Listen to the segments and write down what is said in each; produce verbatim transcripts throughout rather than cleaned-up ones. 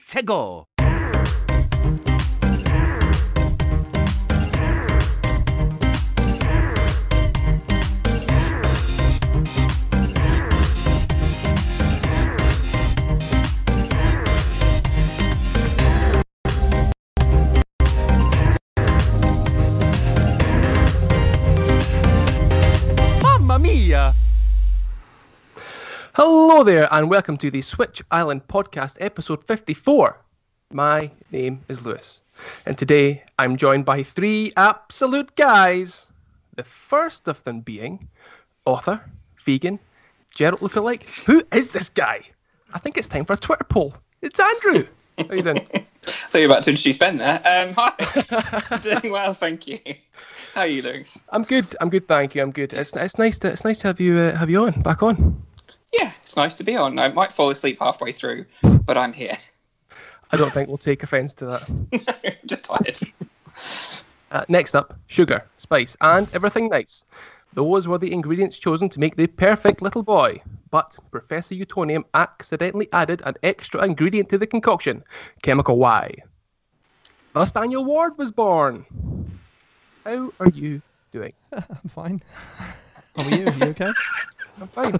to go. Mamma mia! Hello there, and welcome to the Switch Island Podcast, episode fifty-four. My name is Lewis, and today I'm joined by three absolute guys. The first of them being author, vegan, Geralt lookalike. Who is this guy? I think it's time for a Twitter poll. It's Andrew. How are you doing? I thought you were about to introduce Ben there. Um, hi. I'm doing well, thank you. How are you, Lewis? I'm good. I'm good, thank you. I'm good. It's it's nice to it's nice to have you uh, have you on back on. Yeah, it's nice to be on. I might fall asleep halfway through, but I'm here. I don't think we'll take offence to that. Just tired. Uh, next up, sugar, spice, and everything nice. Those were the ingredients chosen to make the perfect little boy. But Professor Utonium accidentally added an extra ingredient to the concoction, chemical Y. Thus Daniel Ward was born. How are you doing? I'm fine. How are you? You okay? I'm fine.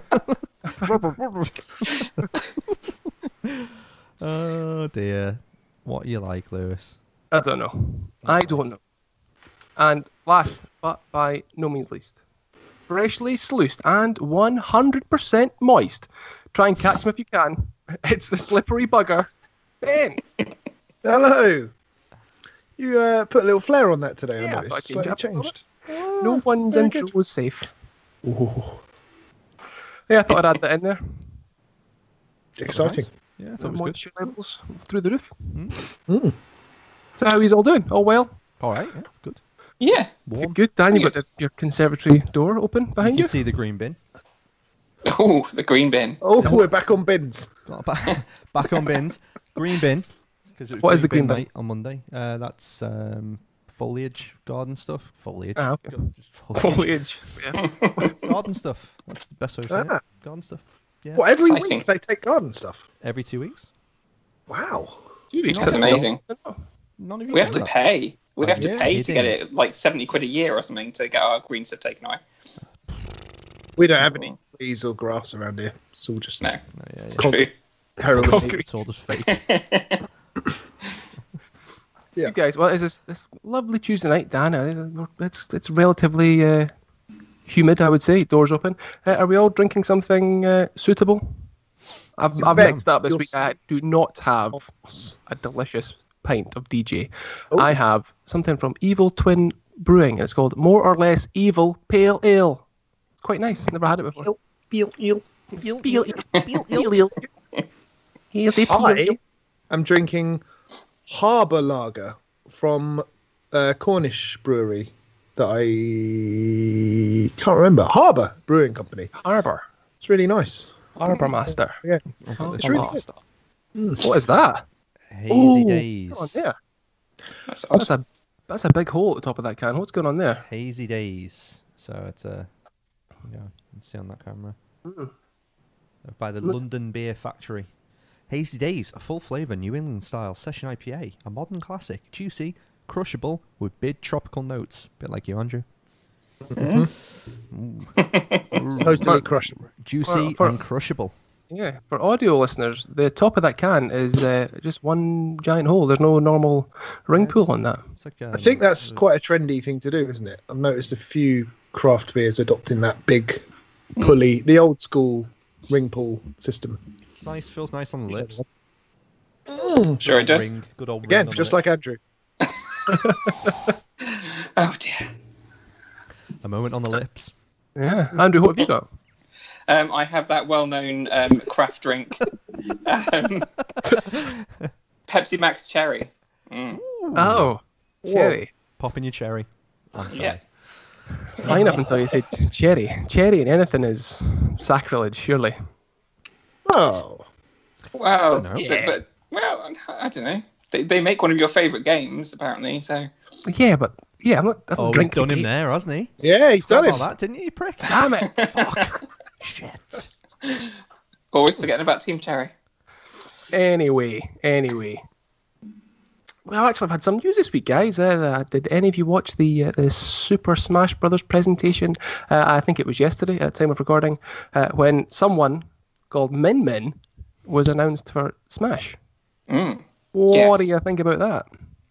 Oh dear. What are you like, Lewis? I don't know. I don't know. And last, but by no means least, freshly sluiced and one hundred percent moist. Try and catch him if you can. It's the slippery bugger, Ben. Hello. You uh, put a little flair on that today, Yeah, I I thought noticed. I'd change Slightly it up a changed. No one's very intro good. was safe. Ooh, Yeah, I thought I'd add that in there. exciting. Yeah, I thought The it was good. moisture levels through the roof. Mm. So how he's all doing? All well? All right. Yeah, good. Yeah. Warm. Good, Dan. You got Good. the, your conservatory door open You behind can you? see the green bin. Oh, the green bin. Oh, we're back on bins. Got back, back on bins. Green bin. 'Cause it was What is the green bin? night on Monday? Uh, that's um, foliage, garden stuff. Foliage. Ah, okay. Just foliage. Foliage. Yeah. Garden stuff. That's the best way of saying Ah. it. Garden stuff. Yeah. What, every Exciting. week they take garden stuff? Every two weeks. Wow. Two weeks, That's amazing. None of you We have know to that. pay. We have to Yeah, pay you to get did. it like seventy quid a year or something to get our green stuff taken away. We don't have any trees or grass around here. It's all just No, No, yeah, it's yeah. Con- true. heroin. Concrete. It's all just fake. Yeah. You guys, well, it's this, this lovely Tuesday night, Dan. uh, It's, it's relatively uh, humid, I would say. Doors open. Uh, are we all drinking something uh, suitable? I've, I've Ben, mixed up this you're week. I do not have a delicious pint of D J. Oh. I have something from Evil Twin Brewing, and it's called More or Less Evil Pale Ale. It's quite nice. Never had it before. Peel, eel. Pale Ale. Pale Ale. Here's a pale I ale. am drinking Harbour Lager from uh, Cornish brewery that I can't remember. Harbour Brewing Company. Harbour. It's really nice. Harbour Master. Yeah. Oh, It's it's really Master. Mm. What is that? Hazy Ooh, days. What's going on there? That's That's odd. a that's a big hole at the top of that can. What's going on there? Hazy days. So it's a, yeah, you can see on that camera. Mm. By the Looks- London Beer Factory. Hazy Days, a full flavour New England style session I P A, a modern classic, juicy, crushable with big tropical notes. Bit like you, Andrew. Mm. Ooh. Totally crushable. Juicy For- for- and crushable. Yeah, for audio listeners, the top of that can is uh, just one giant hole. There's no normal ring Yeah, pool on that. It's like, I um, think that's uh, quite a trendy thing to do, isn't it? I've noticed a few craft beers adopting that big pulley, the old school ring pull system. It's nice, feels nice on the lips. Mm. Sure it does. Ring, good old ring Again, on the just lips. like Andrew. Oh dear. A moment on the lips. Yeah, Andrew, what have you got? Um, I have that well-known um, craft drink, um, Pepsi Max Cherry. Mm. Oh, cherry. Pop in your cherry. I'm sorry. Yeah. Line up until you said cherry. Cherry and anything is sacrilege, surely. Oh, Well, Dunno. but, Yeah. but well, I don't know. They they make one of your favourite games apparently. So Yeah, but yeah, I'm not. I don't Oh, he's drink the done him game. there, hasn't he? yeah, he's Forgot done it. about that, didn't you, you prick? Damn it! Fuck. Shit. always forgetting about Team Cherry. Anyway, anyway. Well, actually, I've had some news this week, guys. Uh, did any of you watch the uh, the Super Smash Brothers presentation? Uh, I think it was yesterday at the time of recording, uh, when someone called Min Min was announced for Smash. Mm. What Yes. do you think about that?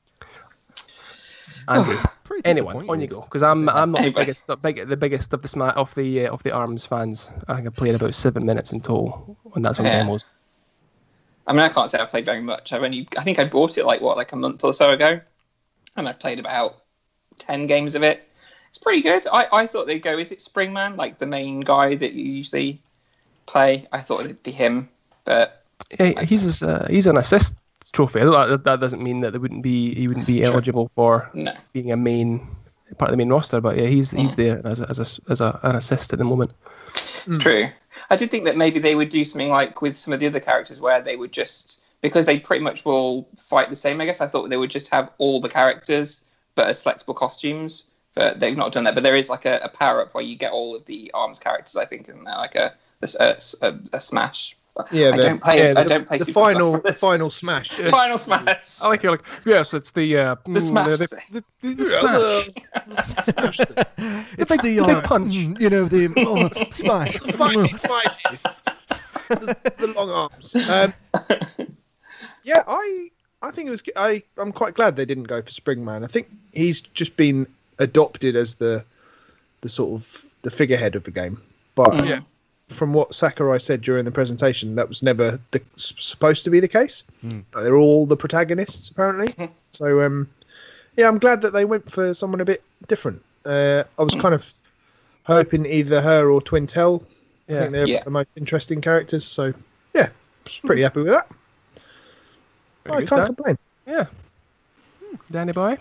Andrew. Pretty Anyone, disappointed. on you go, because I'm I'm not the Anyway. biggest the, big, the biggest of the sma- of the uh, of the ARMS fans. I think I played about seven minutes in total, and that's on Yeah. demos. I mean, I can't say I've played very much. I've only, I think I bought it like what, like a month or so ago, and I've played about ten games of it. It's pretty good. I, I thought they'd go. Is it Springman, like the main guy that you usually play? I thought it'd be him, but Yeah, he's uh, he's an assist trophy. That, that doesn't mean that there wouldn't be he wouldn't be Sure. eligible for no. being a main part of the main roster. But yeah, he's he's there as a, as a, as a, an assist at the moment. It's true. I did think that maybe they would do something like with some of the other characters where they would just, because they pretty much will fight the same, I guess, I thought they would just have all the characters but as selectable costumes. But they've not done that. But there is like a, a power-up where you get all of the ARMS characters, I think, isn't there? Like a, a, a, a Smash. Yeah, I the- don't play, yeah, I the- don't play The Super final, Smash the Bros. final smash. Final Smash. I like you're like yes, it's the uh, The Smash the, thing. the, the, the Smash. Smash thing. It's big- the big uh, punch. mm, you know the oh, smash. Fighting, fighting. the, the long arms. Um, yeah, I I think it was. I I'm quite glad they didn't go for Springman. I think he's just been adopted as the the sort of the figurehead of the game. But Yeah. from what Sakurai said during the presentation, that was never the, s- supposed to be the case. Mm. But they're all the protagonists apparently. Mhm. So um, yeah, I'm glad that they went for someone a bit different. Uh, I was kind of hoping either her or Twintel. I Yeah, think they're Yeah. the most interesting characters. So yeah, was pretty happy with that. Very I good, can't Dan. complain. yeah. Danny boy.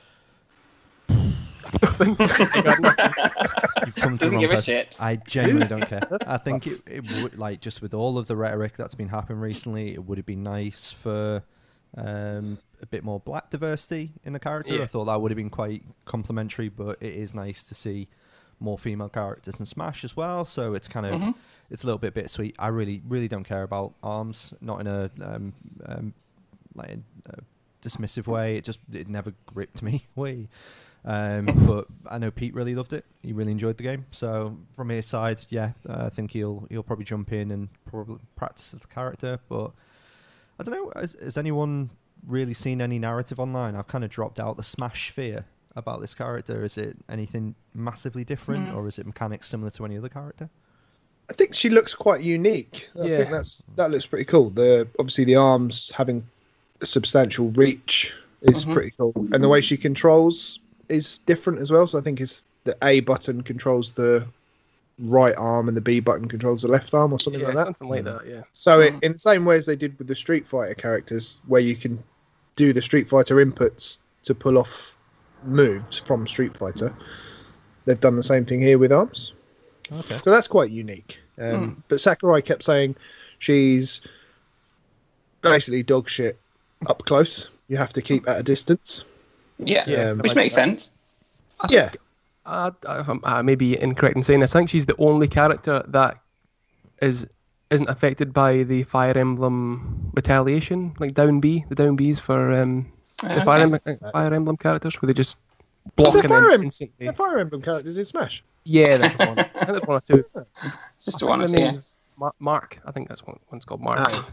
Nothing. You've come to the Doesn't wrong give a person. shit. I genuinely don't care. I think it, it would, like, just with all of the rhetoric that's been happening recently, it would have been nice for um, a bit more black diversity in the character. Yeah. I thought that would have been quite complimentary, but it is nice to see more female characters in Smash as well. So it's kind of Mhm. it's a little bit bittersweet. I really, really don't care about ARMS, not in a um, um, like a dismissive way. It just it never gripped me. Way. Um, but I know Pete really loved it. He really enjoyed the game. So from his side, yeah, uh, I think he'll he'll probably jump in and probably practice as the character. But I don't know. Has, has anyone really seen any narrative online? I've kind of dropped out the Smash sphere about this character. Is it anything massively different, Mm. or is it mechanics similar to any other character? I think she looks quite unique. I Yeah. think that's that looks pretty cool. The obviously the arms having a substantial reach is Mhm. pretty cool, and the way she controls is different as well. So I think it's the A button controls the right arm and the B button controls the left arm, or something Yeah, like that. something like that. Yeah. So it, Mm. in the same way as they did with the Street Fighter characters, where you can do the Street Fighter inputs to pull off moves from Street Fighter, they've done the same thing here with arms. Okay. So that's quite unique. Um, But Sakurai kept saying she's basically dog shit up close. You have to keep at a distance. Yeah, Yeah, Um, which like makes that. sense. I Yeah. think, uh, I, I may be incorrect in saying this. I think she's the only character that is isn't affected by the Fire Emblem retaliation, like down B, the down Bs for um, the Okay. Fire, Emblem, uh, Fire Emblem characters, where they just Was block there and Fire then Emblem? instantly. The Fire Emblem characters in Smash. Yeah, that's one. I think there's one or two. It's just I one or think two. the Yeah. name's Mar- Mark. I think that's one. One's called Mark. Ah.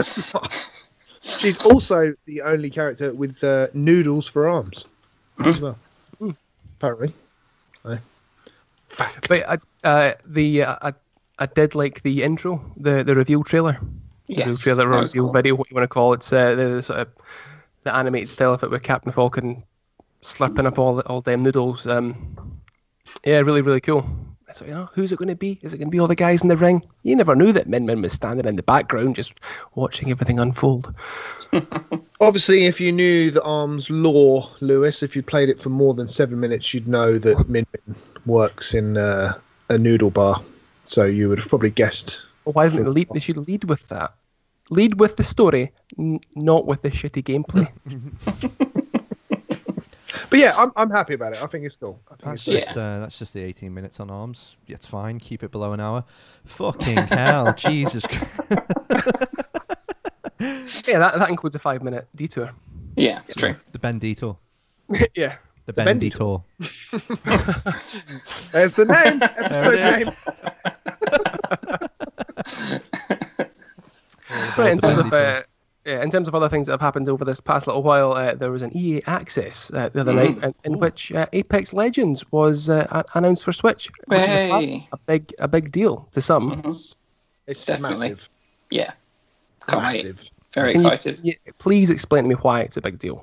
She's also the only character with uh, noodles for arms as well. Mm. Apparently. Aye. Fact. But I, uh, the uh, I, I did like the intro, the the reveal trailer. The Yes, trailer that was reveal cool. video, what you want to call it. It's uh, the, the sort of the animated style of it with Captain Falcon slurping up all all them noodles. Um, yeah, really, really cool. So you know, who's it going to be? Is it going to be all the guys in the ring? You never knew that Min Min was standing in the background, just watching everything unfold. Obviously, if you knew the arms lore, Lewis, if you played it for more than seven minutes, you'd know that Min Min works in uh, a noodle bar. So you would have probably guessed. Well, why didn't they lead? They should lead with that. Lead with the story, n- not with the shitty gameplay. But yeah, I'm I'm happy about it. I think it's cool. I think That's it's just uh, that's just the eighteen minutes on arms. It's fine. Keep it below an hour. Fucking hell, Jesus Christ. Yeah, that, that includes a five minute detour. Yeah, it's true. The Ben Detour. Yeah. The Ben Ben Detour. Detour. There's the name. There Episode it name. Right, in The Ben terms of Detour. uh, yeah, in terms of other things that have happened over this past little while, uh, there was an E A Access uh, the other night in, in which uh, Apex Legends was uh, a- announced for Switch, which is a, Hey. a big a big deal to some. Mhm. It's Definitely. massive. Yeah. Can't wait. Massive. Very Can you- excited. you- please explain to me why it's a big deal.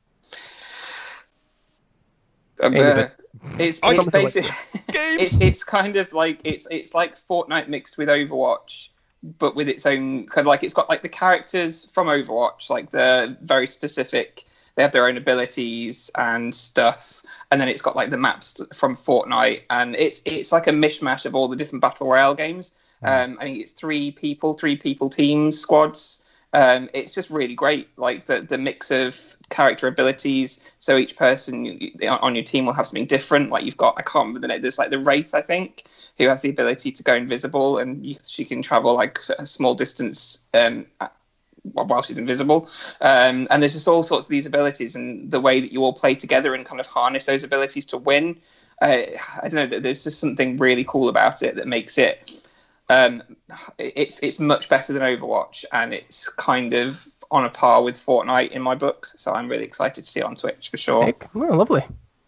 Um, End of uh, it. It's, I- it's Something like basically Games. it's it's kind of like it's it's like Fortnite mixed with Overwatch, but with its own kind of like it's got like the characters from Overwatch, like the very specific. They have their own abilities and stuff, and then it's got like the maps from Fortnite, and it's it's like a mishmash of all the different battle royale games. Um, I think it's three people, three people teams, squads. Um, it's just really great, like the the mix of character abilities. So each person you- on your team will have something different. Like you've got, I can't remember the name. There's like the Wraith, I think, who has the ability to go invisible, and you, she can travel like a small distance um, while she's invisible. Um, and there's just all sorts of these abilities, and the way that you all play together and kind of harness those abilities to win. Uh, I don't know. There's just something really cool about it that makes it. Um, it's it's much better than Overwatch, and it's kind of on a par with Fortnite in my books. So I'm really excited to see it on Twitch for sure. Heck, oh, lovely.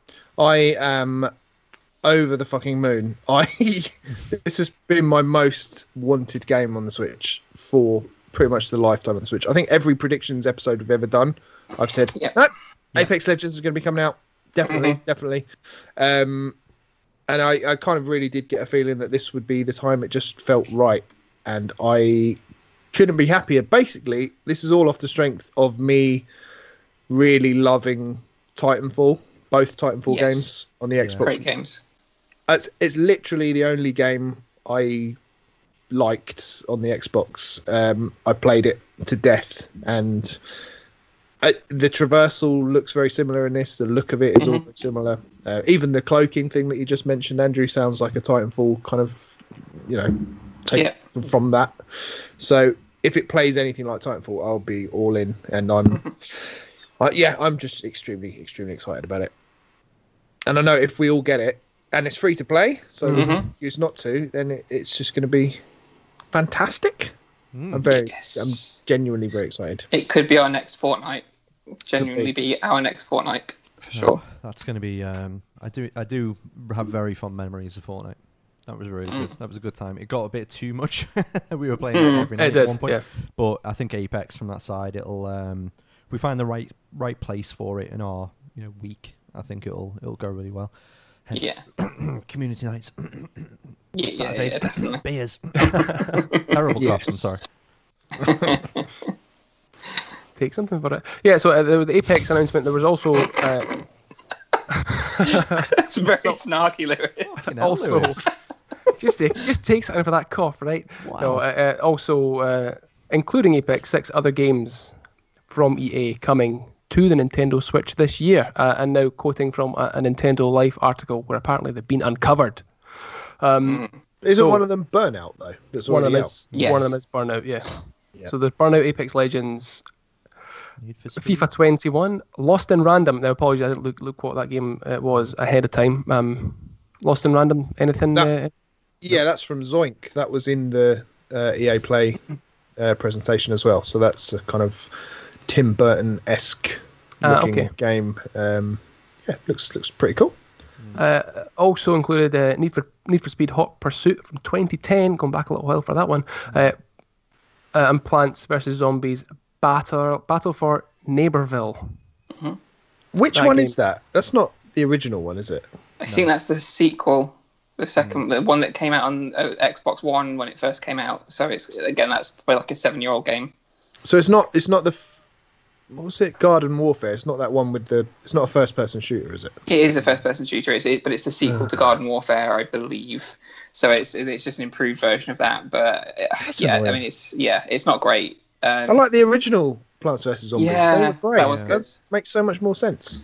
I am over the fucking moon. I this has been my most wanted game on the Switch for pretty much the lifetime of the Switch. I think every predictions episode we've ever done, I've said, Yeah. "No, Apex Legends is going to be coming out. Definitely, definitely." Um, and I, I kind of really did get a feeling that this would be the time. It just felt right, and I couldn't be happier. Basically, this is all off the strength of me really loving Titanfall, both Titanfall Yes. games on the Xbox. Great games. It's, it's literally the only game I liked on the Xbox. Um, I played it to death, and I, the traversal looks very similar in this. The look of it is all Mhm. very similar. Uh, even the cloaking thing that you just mentioned, Andrew, sounds like a Titanfall kind of, you know, take Yeah. from that. So if it plays anything like Titanfall, I'll be all in, and I'm, uh, yeah, I'm just extremely, extremely excited about it. And I know if we all get it, and it's free to play, so there's no Mhm. excuse not to, then it, it's just going to be fantastic. Mm. I'm very, Yes. I'm genuinely very excited. It could be our next Fortnite. Genuinely be our next Fortnite for sure. Oh, that's going to be. Um, I do. I do have very fond memories of Fortnite. That was really good. That was a good time. It got a bit too much. We were playing it Mm. every night It at did, one point. yeah. But I think Apex from that side, it'll. Um, if we find the right right place for it in our you know week, I think it'll it'll go really well. Hence, community nights, Yeah, yeah, Saturdays, yeah, definitely. beers. Terrible cough. I'm Yes. sorry. Take something for it. Yeah, so uh, the, the Apex announcement, there was also uh, That's very So- snarky, Lewis. Fucking hell, also Lewis. just take, just take something for that cough, right? Wow. No, uh, uh, also uh, including Apex, six other games from E A coming to the Nintendo Switch this year, uh, and now quoting from a, a Nintendo Life article where apparently they've been uncovered. Um, Isn't So- one of them Burnout though? That's one of already them out. is Yes. one of them is Burnout, yeah. Yeah. So there's Burnout, Apex Legends, Need for Speed. FIFA twenty-one, Lost in Random. Now, apologies, I didn't look, look what that game uh, was ahead of time. Um, Lost in Random, anything? That- Uh, Yeah, that's from Zoink. That was in the uh, E A Play uh, presentation as well. So that's a kind of Tim Burton-esque Ah, looking okay. game. Um, yeah, looks looks pretty cool. Uh, also included uh, Need for Need for Speed Hot Pursuit from twenty ten, going back a little while for that one. Uh, uh, and Plants versus Zombies Battle Battle for Neighborville. Which That one game- is that? That's not the original one, is it? I think that's the sequel, the second, the one that came out on uh, Xbox One when it first came out. So it's again, that's probably like a seven-year-old game. So it's not. It's not the. F- what was it? Garden Warfare. It's not that one with the. It's not a first-person shooter, is it? It is a first-person shooter, it's, it, but it's the sequel to Garden Warfare, I believe. So it's it's just an improved version of that. But uh, That's yeah, annoying. I mean, it's yeah, it's not great. Um, I like the original Plants vs Zombies. They yeah, were great. that was Yeah. good. Makes so much more sense.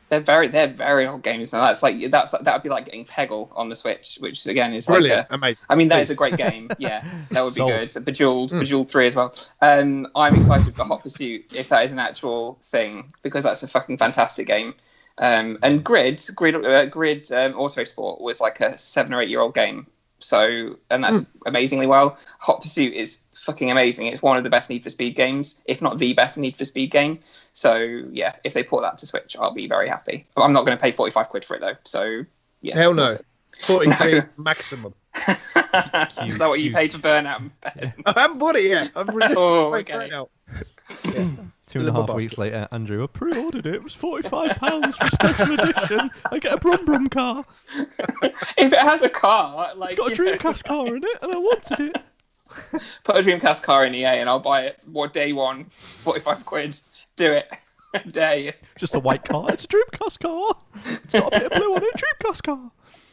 They're very, they're very old games now. That's like that's that would be like getting Peggle on the Switch, which again is Brilliant, like a, amazing. I mean, that Please. is a great game. Yeah, that would be Sold. good. Bejeweled, Mm. Bejeweled three as well. Um, I'm excited for Hot Pursuit if that is an actual thing because that's a fucking fantastic game. Um, and Grid, Grid, uh, Grid um, Autosport was like a seven or eight year old game. So and that's Mm. amazingly well. Hot Pursuit is fucking amazing. It's one of the best Need for Speed games, if not the best Need for Speed game. So yeah, if they port that to Switch, I'll be very happy. I'm not going to pay forty-five quid for it though. So yeah, Hell no. awesome. forty-three No. maximum. Is that what you Cute. paid for Burnout? Ben? I haven't bought it yet. I've resisted Oh, my okay. brain out. Two and a Little half basket. weeks later, Andrew, I pre-ordered it. It was forty-five pounds for special edition. I get a Brum Brum car. If it has a car, like It's got a you know, Dreamcast car in it, and I wanted it. put a Dreamcast car in E A and I'll buy it. What day one, forty-five quid. Do it. Day. Just a white car. It's a Dreamcast car. It's got a bit of blue on it. Dreamcast car.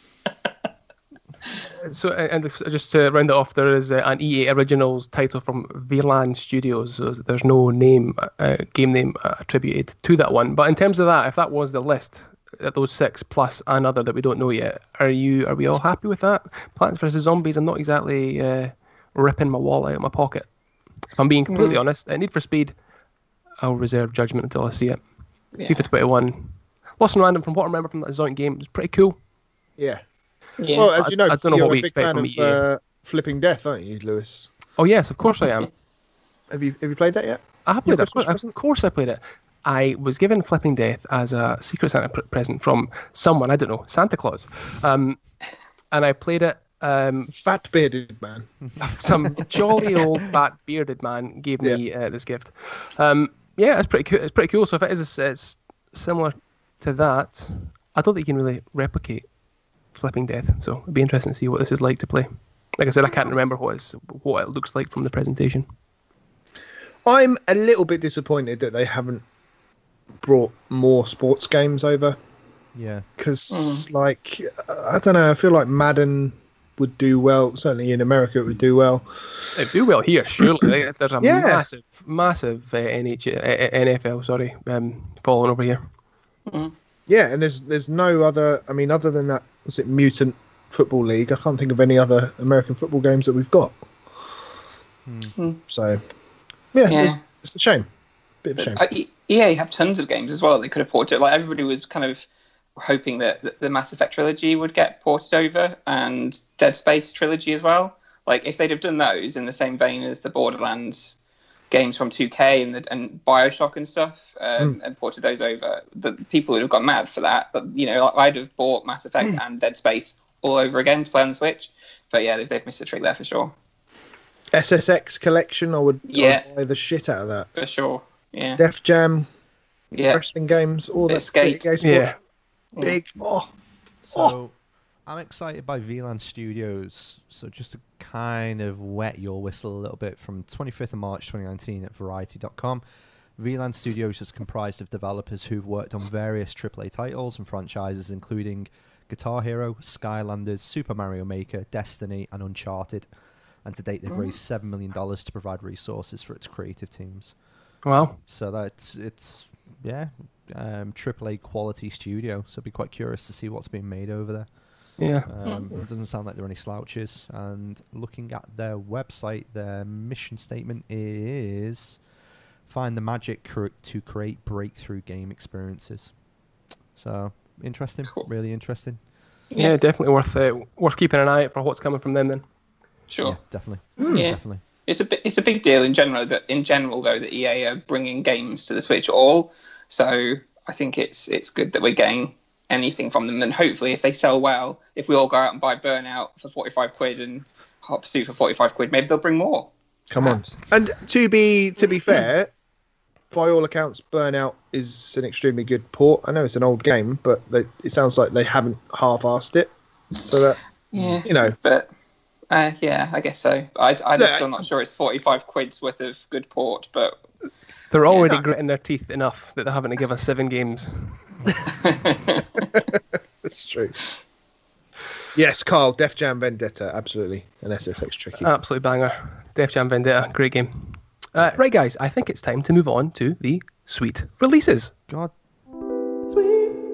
So, and just to round it off, there is uh, an E A Originals title from V LAN Studios. So there's no name, uh, game name uh, attributed to that one. But in terms of that, if that was the list, uh, those six plus another that we don't know yet, are you? Are we all happy with that? Plants vs Zombies. I'm not exactly uh, ripping my wallet out of my pocket. If I'm being completely Mm. honest, uh, Need for Speed, I'll reserve judgment until I see it. Yeah. FIFA twenty-one, Lost and Random. From what I remember from that joint game, it was pretty cool. Yeah. Yeah. Well, as you know, I- I don't know you're what we a big expect fan from of E A. uh, Flipping Death, aren't you, Lewis? Oh yes, of course I am. Have you have you played that yet? I have played Your it. Of course, Christmas of course I played it. I was given Flipping Death as a Secret Santa pr- present from someone, I don't know, Santa Claus. Um, and I played it. Um, Fat bearded man. some jolly old fat bearded man gave me uh, this gift. Um, yeah, it's pretty cool. It's pretty cool. So if it is it's similar to that, I don't think you can really replicate Flipping Death. So it'd be interesting to see what this is like to play. Like I said, I can't remember what it's, what it looks like from the presentation. I'm a little bit disappointed that they haven't brought more sports games over Yeah. because, Mm. like, I don't know. I feel like Madden would do well. Certainly in America, it would do well. They do well here, surely. Like, there's a Yeah. massive, massive uh, N H uh, N F L, sorry, um, following over here. Yeah, and there's there's no other. I mean, other than that, was it Mutant Football League? I can't think of any other American football games that we've got. Hmm. So, yeah, Yeah. It's, it's a shame. Bit of a shame. Uh, E- EA have tons of games as well they could have ported. Like everybody was kind of hoping that th- the Mass Effect trilogy would get ported over and Dead Space trilogy as well. Like if they'd have done those in the same vein as the Borderlands games from two K and the, and Bioshock and stuff, um, and ported those over, the people would have gone mad for that. But you know, like, I'd have bought Mass Effect and Dead Space all over again to play on the Switch. But yeah, they've, they've missed a trick there for sure. S S X collection, I would Yeah. I'd buy the shit out of that. For sure. Yeah. Def Jam, Yeah. wrestling games, all Bit that. of Skate. Games Yeah. Big. Oh, So I'm excited by V LAN Studios. So just to kind of wet your whistle a little bit, from twenty-fifth of March twenty nineteen at Variety dot com, V LAN Studios is comprised of developers who've worked on various triple A titles and franchises, including Guitar Hero, Skylanders, Super Mario Maker, Destiny, and Uncharted. And to date, they've raised seven million dollars to provide resources for its creative teams. Wow. So that's it's yeah, um, triple A quality studio. So I'd be quite curious to see what's being made over there. Yeah. Um, it doesn't sound like there are any slouches. And looking at their website, their mission statement is find the magic cr- to create breakthrough game experiences. So interesting, Cool. really interesting. Yeah, definitely worth uh, worth keeping an eye out for what's coming from them then. Sure. Yeah, definitely, Yeah. definitely. It's a bi- it's a big deal in general that in general though that E A are bringing games to the Switch at all. So I think it's it's good that we're getting anything from them. And hopefully, if they sell well, if we all go out and buy Burnout for forty-five quid and Hot Pursuit for forty-five quid, maybe they'll bring more. come Perhaps. on. And to be to be fair, by all accounts, Burnout is an extremely good port. I know it's an old game, but they, it sounds like they haven't half-assed it. So that Yeah, you know, but uh, yeah, I guess so. I, I'm Look, still not sure it's forty-five quid's worth of good port, but They're already Yeah. gritting their teeth enough that they're having to give us seven games. that's true. Yes, Carl, Def Jam Vendetta, absolutely, an S S X tricky. Absolute banger. Def Jam Vendetta, great game. Uh, right, guys, I think it's time to move on to the sweet releases. God, Sweet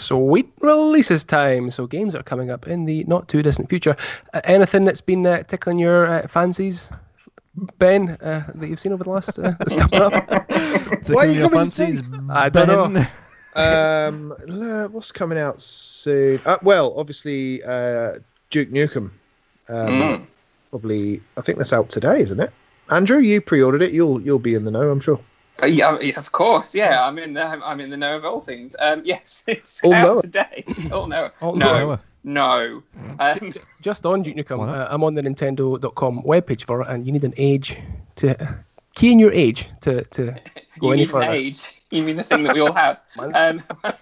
sweet releases time. So games that are coming up in the not too distant future. Uh, anything that's been uh, tickling your uh, fancies, Ben, uh, that you've seen over the last uh, that's coming up? Why are you your coming to fancies, I don't Ben? know. Um, le- what's coming out soon? Uh, well, obviously, uh, Duke Nukem. Um, Mm. Probably, I think that's out today, isn't it? Andrew, you pre-ordered it. You'll you'll be in the know, I'm sure. Uh, yeah, yeah, of course. Yeah, I'm in the I'm in the know of all things. Um, yes, it's All out know. today. Oh no, All no, no. Um, Just on Duke Nukem, Why not? uh, I'm on the Nintendo dot com webpage for it, and you need an age to key in your age to, to go you any need further. an age. You mean the thing that we all have? Um,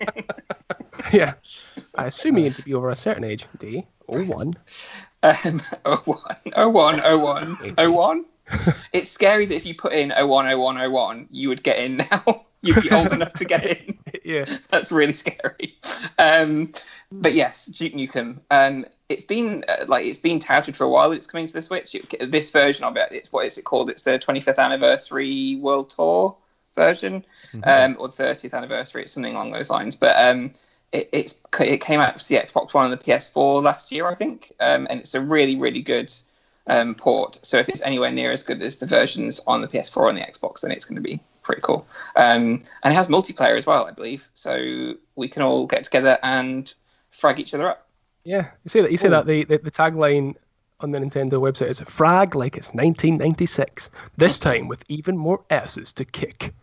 Yeah, I assume you need to be over a certain age. D oh one. um, oh one, oh one, oh one, oh one. It's scary that if you put in oh one, oh one, oh one, you would get in now. You'd be old enough to get in. Yeah. That's really scary. Um, but yes, Duke Nukem. Um, it's been uh, like it's been touted for a while. It's coming to the Switch. It, this version of it, it's what is it called? It's the twenty-fifth anniversary World Tour version, Mhm. um, or the thirtieth anniversary. It's something along those lines. But um, it, it's it came out for the Xbox One and the P S four last year, I think, um, and it's a really really good um, port. So if it's anywhere near as good as the versions on the P S four and the Xbox, then it's going to be pretty cool. Um, and it has multiplayer as well, I believe. So we can all get together and frag each other up. Yeah, you say that. You say that the, the the tagline on the Nintendo website is "Frag like it's nineteen ninety-six. This time with even more asses to kick."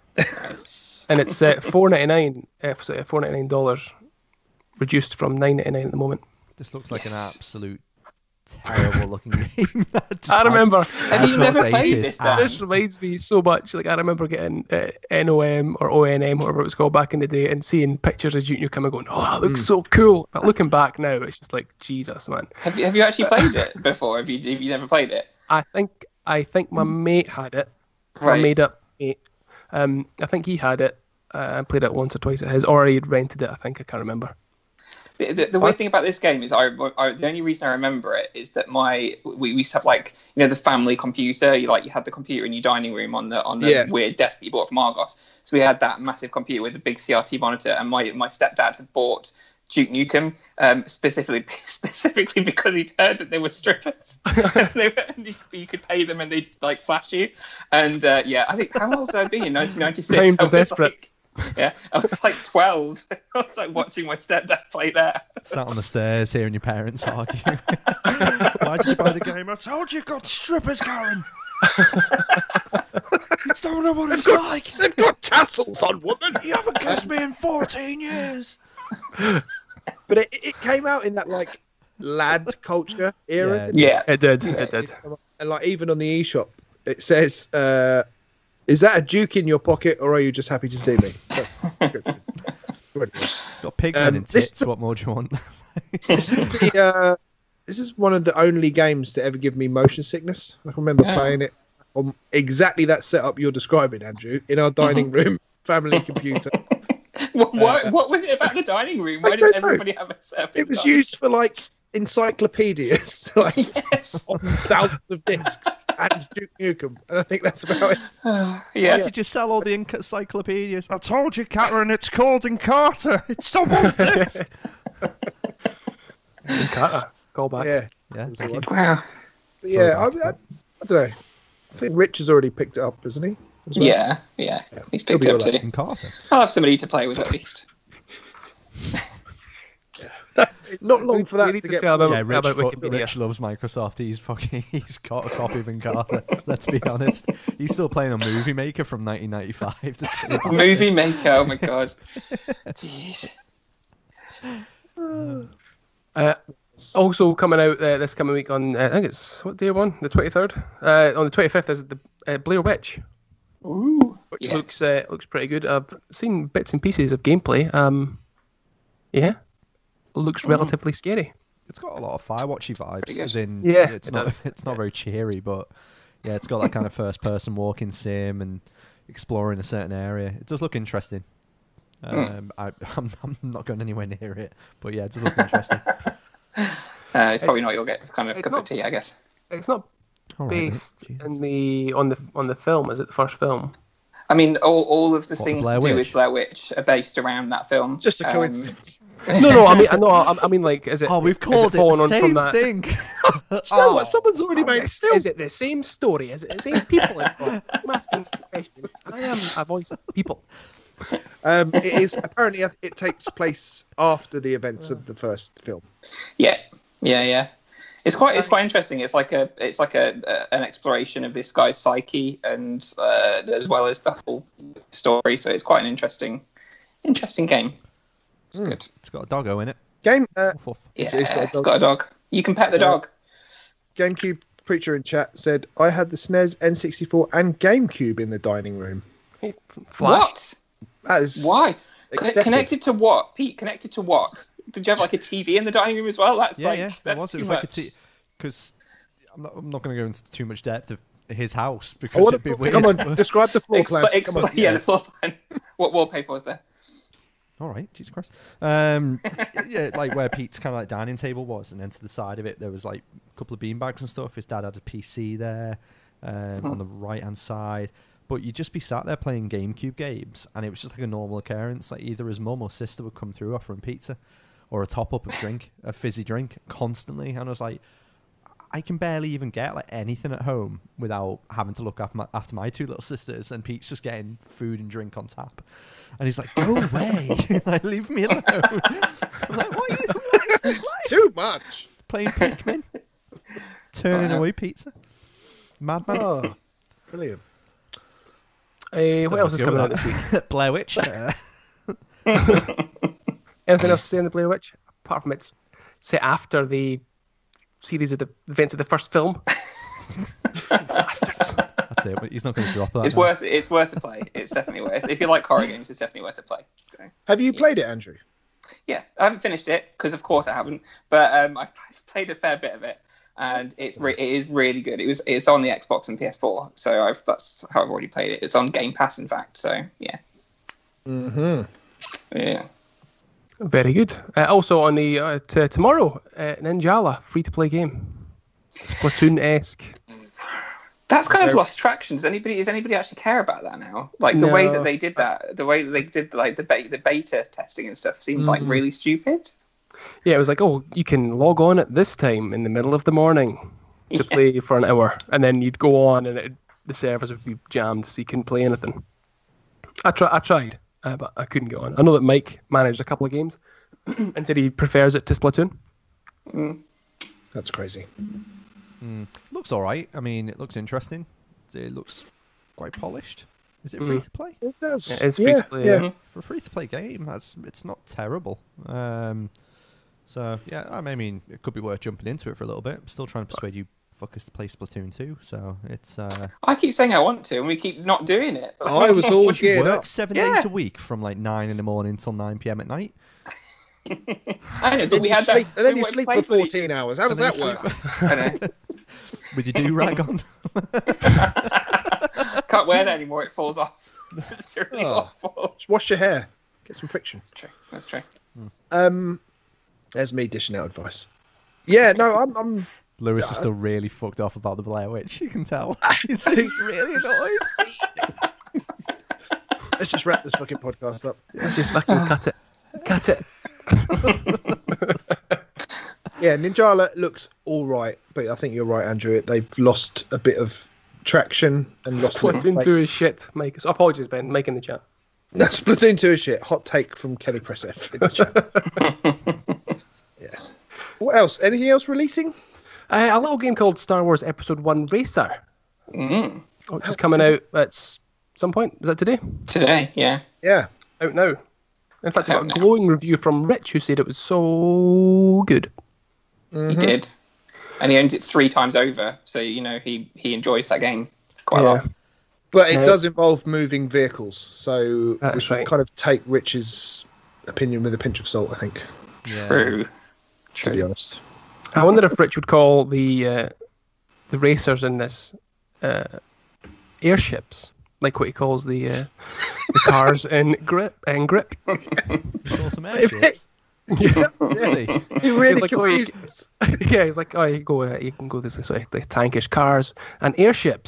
And it's uh, four ninety-nine. Uh, four ninety-nine dollars, reduced from nine ninety-nine at the moment. This looks like Yes. an absolute terrible looking game. Just I remember. And as you never outdated played this, Dan? This reminds me so much. Like I remember getting uh, N O M or O N M, whatever it was called back in the day, and seeing pictures of Duke Nukem and going, "Oh, that looks so cool." But looking back now, it's just like Jesus, man. Have you have you actually played it before? Have you have you never played it? I think I think my mate had it. My Right. made up mate. Um, I think he had it. Uh, I played it once or twice at his, or he had rented it. I think I can't remember. The, the, the weird thing about this game is, I, I the only reason I remember it is that my we, we used to have like you know the family computer. You like you had the computer in your dining room on the on the Yeah. weird desk that you bought from Argos. So we had that massive computer with a big C R T monitor, and my my stepdad had bought Duke Nukem um, specifically specifically because he'd heard that there were strippers. and they were, and you, you could pay them and they'd like flash you. And uh, yeah, I think how old did I be in nineteen ninety-six? Times I are was desperate. like, yeah, I was like twelve. I was like watching my stepdad play that. Sat on the stairs hearing your parents argue. Why did you buy the game? I told you, got strippers, Karen. You don't know what it's like. They've got tassels on, woman. You haven't kissed me in fourteen years. But it, it came out in that like lad culture era. Yeah, Yeah. It did. It did. And like even on the eShop, it says, uh, "Is that a Duke in your pocket, or are you just happy to see me?" That's good. Good. It's got pigmen Um, and this- tits. What more do you want? This is the uh, this is one of the only games to ever give me motion sickness. I can remember Yeah. playing it on exactly that setup you're describing, Andrew, in our dining room family computer. What, what, Uh, what was it about the dining room? I Why did don't know. everybody have a setup? in It was the dining used for like encyclopedias, like room? Yes. on thousands of discs, and Duke Nukem, and I think that's about it. Why yeah. did you sell all the encyclopedias? I told you, Catherine, it's called Encarta. It's on one disc. Carter, call back. Yeah, Yeah, that's the thank one. you. Wow. But yeah, I, I, I don't know. I think Rich has already picked it up, hasn't he? As well? Yeah, yeah. He's picked He'll it be up too. Encarta. I'll have somebody to play with at least. Not long for that We need to to get. tell them Yeah, Rich, about fu- Wikipedia. Rich loves Microsoft. He's fucking. He's got a copy of Encarta. Let's be honest. He's still playing on Movie Maker from nineteen ninety-five. The silly bastard. Movie maker. Oh my god. Jeez. Uh, also coming out uh, this coming week on uh, I think it's what day one, the twenty-third. Uh, on the twenty-fifth is the uh, Blair Witch, Ooh. which Yes. looks uh, looks pretty good. I've seen bits and pieces of gameplay. Um, yeah, looks relatively scary. It's got a lot of Firewatchy vibes. Pretty good. As in, Yeah, it's it not. does. It's not very cheery, but yeah, it's got that kind of first-person walking sim and exploring a certain area. It does look interesting. Um, I, I'm, I'm not going anywhere near it, but yeah, it does look interesting. Uh, it's probably not your get kind of it's cup not- of tea, I guess. It's not All right, mate. based Jeez. in the on the on the film. Is it the first film? I mean, all, all of the What, things Blair to do Witch? with Blair Witch are based around that film. Just a Um, coincidence. No, no. I mean, I know. I, I mean, like, is it? Oh, we've is called it, following the on same from that? thing. Do you know what? Oh. Someone's already Oh, made yes. film. Is it the same story? Is it the same people involved? I'm asking questions. I am a voice of people. Um, it is apparently it takes place after the events of the first film. Yeah, yeah, yeah. It's quite it's quite interesting. It's like a it's like a, a an exploration of this guy's psyche, and uh, as well as the whole story. So it's quite an interesting interesting game. It's Mm. good. It's got a doggo in it. Game uh, Woof, woof. Yeah, It's- it's got a it's dog. got a dog. You can pet the Yeah. dog. GameCube preacher in chat said, "I had the S N E S, N sixty-four, and GameCube in the dining room." Hey, Flash. What? That is Why? Con- excessive. Connected to what? Pete, connected to what? Did you have like a T V in the dining room as well? That's Yeah, like yeah, it that's was. too It was much. like a t because I'm not, I'm not going to go into too much depth of his house I because wanna- it'd be weird. Come on, describe the floor plan. Expl- Come on. expl- yeah, the floor plan. What wallpaper was there? All right, Jesus Christ. Um, yeah, like where Pete's kind of like dining table was, and then to the side of it there was like a couple of beanbags and stuff. His dad had a P C there um, on the right hand side, but you'd just be sat there playing GameCube games, and it was just like a normal occurrence. Like either his mum or sister would come through offering pizza or a top up of drink, a fizzy drink, constantly, and I was like, I can barely even get like anything at home without having to look after my, after my two little sisters, and Pete's just getting food and drink on tap. And he's like, "Go away! Like, leave me alone." I'm like, "What is, what is this like?" Too much. Playing Pikmin, turning Wow. away pizza, madman. Oh, brilliant. Uh, what else is coming out this week? week? Blair Witch. Uh, Anything else to say on the Blair Witch? Apart from it's set after the series of the events of the first film. Bastards. that's it. But he's not going to drop that. It's now. worth it's worth a play. It's definitely worth. If you like horror games, it's definitely worth a play. So, Have you played it, Andrew? yeah, I haven't finished it because, of course, I haven't. But um, I've, I've played a fair bit of it, and it's re- it is really good. It was it's on the Xbox and P S four, so I've that's how I've already played it. It's on Game Pass, in fact. So yeah, Mm-hmm. yeah. Very good. Uh, also on the uh, t- tomorrow, uh, Ninjala free to play game, Splatoon esque. That's kind of Okay. lost traction. Does anybody does anybody actually care about that now? Like the way No. that they did that, the way that they did like the be- the beta testing and stuff seemed like Mhm. really stupid. Yeah, it was like, oh, you can log on at this time in the middle of the morning to Yeah. play for an hour, and then you'd go on, and it, the servers would be jammed, so you couldn't play anything. I try, I tried, uh, but I couldn't get on. I know that Mike managed a couple of games and said he prefers it to Splatoon. Mm. That's crazy. Mm. Looks all right. I mean, it looks interesting. It looks quite polished. Is it free Mm. to play? It does. Yeah, it's free yeah, to play, yeah. yeah. For a free to play game, that's it's not terrible. Um, so yeah, I mean, it could be worth jumping into it for a little bit. I'm still trying to persuade you fuckers to play Splatoon two. So it's uh, I keep saying I want to, and we keep not doing it. I was all would you geared work up. seven Yeah. days a week from like nine in the morning till nine p m at night. I know, but Then we you had sleep, that. and then we you went sleep play for for the- fourteen hours. How does And that then you work? sleep- I know. With your do rag on. Can't wear that anymore. It falls off. It's really Oh. awful. Just wash your hair. Get some friction. That's true. That's true. Um, there's me dishing out advice. Yeah, no, I'm. I'm Lewis Yeah, is still really fucked off about the Blair Witch. You can tell. He's, he's really annoyed. let's just wrap this fucking podcast up. Let's just fucking cut it. Cut it. Yeah, Ninjala looks all right, but I think you're right, Andrew. They've lost a bit of traction and lost a bit of Splatoon two pace. is shit, Mike. So apologies, Ben. Mike in the chat. No, Splatoon two is shit. Hot take from Kenny Press F in the chat. Yeah. What else? Anything else releasing? Uh, a little game called Star Wars Episode One Racer, Mm. which is coming out at some point. Is that today? Today, yeah. Yeah. Out now. In fact, I got Out a now. glowing review from Rich who said it was so good. He Mhm. did, and he owned it three times over. So you know he he enjoys that game quite a Yeah. lot. But it No. does involve moving vehicles, so That's we should right. kind of take Rich's opinion with a pinch of salt, I think, Yeah. True. to be True. honest. I wonder if Rich would call the uh, the racers in this uh, airships, like what he calls the uh, the cars in grip and grip. Call some airships. Yeah. Does he? He really like, oh, you- confused us. Yeah, he's like, oh, you go, uh, you can go this way, the tankish cars and airships.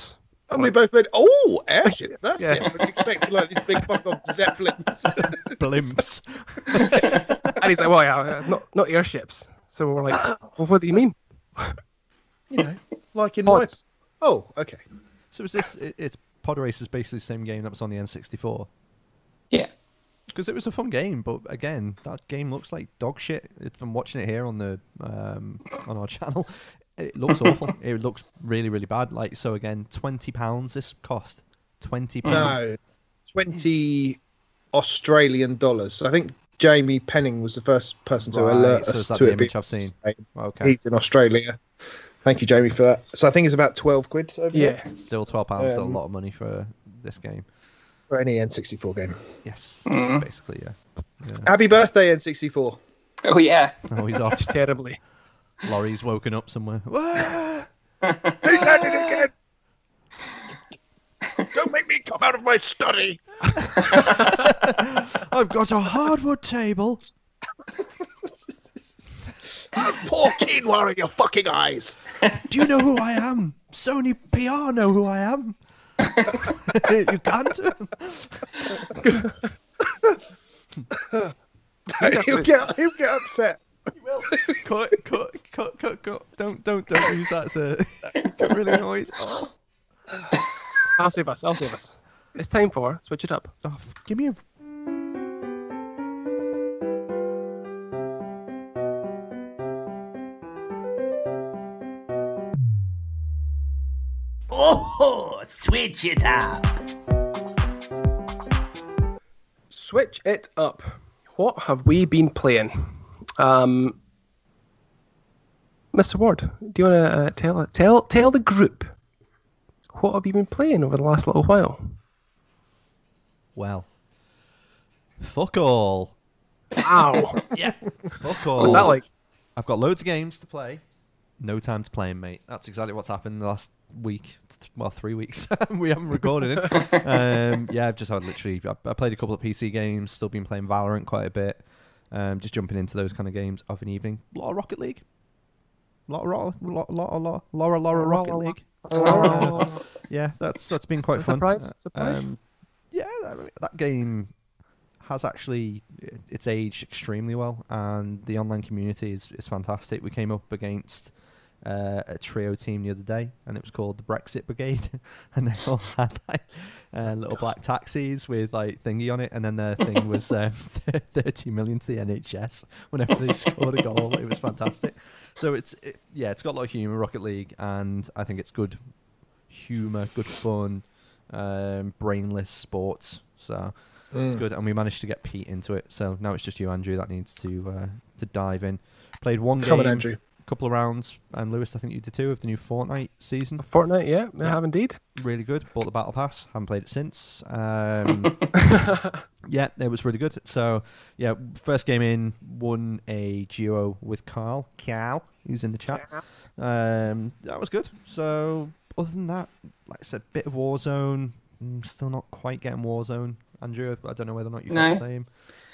And we both went, oh, airship. That's Yeah. different. Expecting like this big fuck of zeppelins. Blimps. And he's like, well, yeah, not not airships. So we're like, well, what do you mean? You know, like in my... Pods. Oh, okay. So is this? It, it's Pod Race is basically the same game that was on the N sixty-four. Yeah. Because it was a fun game, but again, that game looks like dog shit. It's been watching it here on the um, on our channel. It looks awful. It looks really, really bad. Like so, again, twenty pounds. This cost twenty pounds. No, twenty Australian dollars. I think Jamie Penning was the first person to Right, alert so us is that to the it being image I've seen? Spain. Okay, He's in Australia. Thank you, Jamie, for that. So I think it's about twelve quid over Yeah. there still twelve pounds. Still a Um, lot of money for this game. for any N sixty-four game. Yes, Mm. basically, yeah. yeah. Happy birthday, N sixty-four. Oh yeah. Oh, he's off. Terribly. Laurie's woken up somewhere. Wah! He's at it again. Don't make me come out of my study. I've got a hardwood table. Pour quinoa in your fucking eyes. Do you know who I am? Sony P R know who I am. You can't. he'll get he'll get upset. Cut, cut, cut, cut, cut. Don't, don't, don't use that, sir. Get really annoyed. Oh. I'll save us. I'll save us. It's time for Switch It Up. Oh, f- give me a. Oh, switch it up. Switch It Up. What have we been playing? Um, Mister Ward, do you want to uh, tell tell tell the group what have you been playing over the last little while? Well, fuck all. Wow. Yeah, fuck all. What's that like? I've got loads of games to play. No time to play 'em, mate. That's exactly what's happened the last week. Well, three weeks. We haven't recorded it. Um, yeah, I've just had literally. I, I played a couple of P C games. Still been playing Valorant quite a bit. Um, just jumping into those kind of games of an evening. A lot of Rocket League. A lot of lot, lot, lot, lot, Laura, Laura Rocket League. Uh, yeah, that's that's been quite fun. Surprise, surprise. Um, yeah, I mean, that game has actually it's aged extremely well, and the online community is, is fantastic. We came up against uh, a trio team the other day, and it was called the Brexit Brigade, and they all had like uh, little black taxis with like thingy on it, and then their thing was um, thirty million to the N H S whenever they scored a goal. It was fantastic. So it's it, yeah, it's got a lot of humour, Rocket League, and I think it's good humour, good fun, um, brainless sports. So it's good, and we managed to get Pete into it. So now it's just you, Andrew, that needs to uh, to dive in. Played one Come on, game, Andrew. couple of rounds, and Lewis, I think you did too, of the new Fortnite season. Fortnite, yeah, I have indeed. Really good. Bought the Battle Pass. Haven't played it since. Um, yeah, it was really good. So yeah, first game in, won a duo with Carl. Carl, who's in the chat. Um, that was good. So other than that, like I said, bit of Warzone. Mm, Still not quite getting Warzone. Andrew, I don't know whether or not you feel No. the same.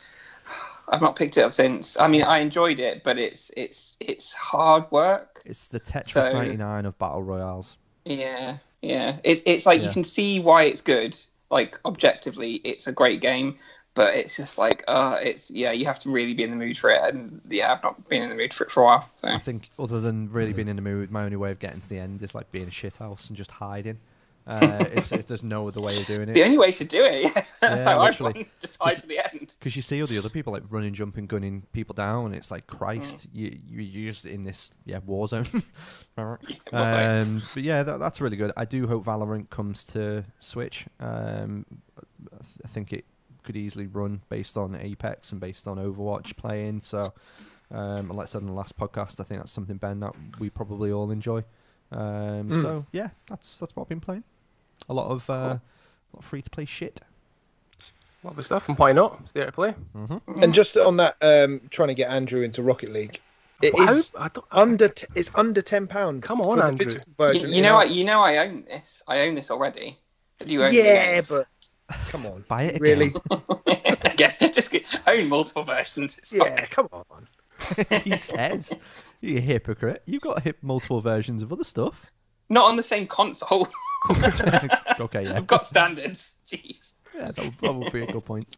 I've not picked it up since. I mean, I enjoyed it, but it's it's it's hard work. It's the Tetris So- ninety-nine of battle royales. Yeah, yeah. It's it's like Yeah. you can see why it's good. Like objectively, it's a great game, but it's just like, uh, it's yeah. You have to really be in the mood for it, and yeah, I've not been in the mood for it for a while. So I think other than really being in the mood, my only way of getting to the end is like being a shithouse and just hiding. Uh, it's, it's there's no other way of doing the it only way to do it, yeah, that's Yeah, how I literally. run. Just hide to the end. because you see all the other people like running, jumping, gunning people down. And it's like Christ, you you you're just in this yeah war zone. well, um, but yeah, that, that's really good. I do hope Valorant comes to Switch. Um, I th- I think it could easily run based on Apex and based on Overwatch playing. So, um, and like I said in the last podcast, I think that's something, Ben, that we probably all enjoy. Um, Mm. So yeah, that's that's what I've been playing. A lot of uh, a lot of free to play shit. Lovely stuff, and why not? It's there to play. Mm-hmm. And just on that, um, trying to get Andrew into Rocket League, it How- is I don't, under t- it's under ten pound. Come on, for the Andrew. physical You, version. you know, I you know, I own this. I own this already. Do you own Yeah, it? but come on, Buy it again. really? Yeah, just get, own multiple versions. It's Yeah, fine. come on. He says, "You hypocrite! You've got hip multiple versions of other stuff." Not on the same console. Okay, yeah. I've got standards. Jeez. Yeah, that would, that would be a good point.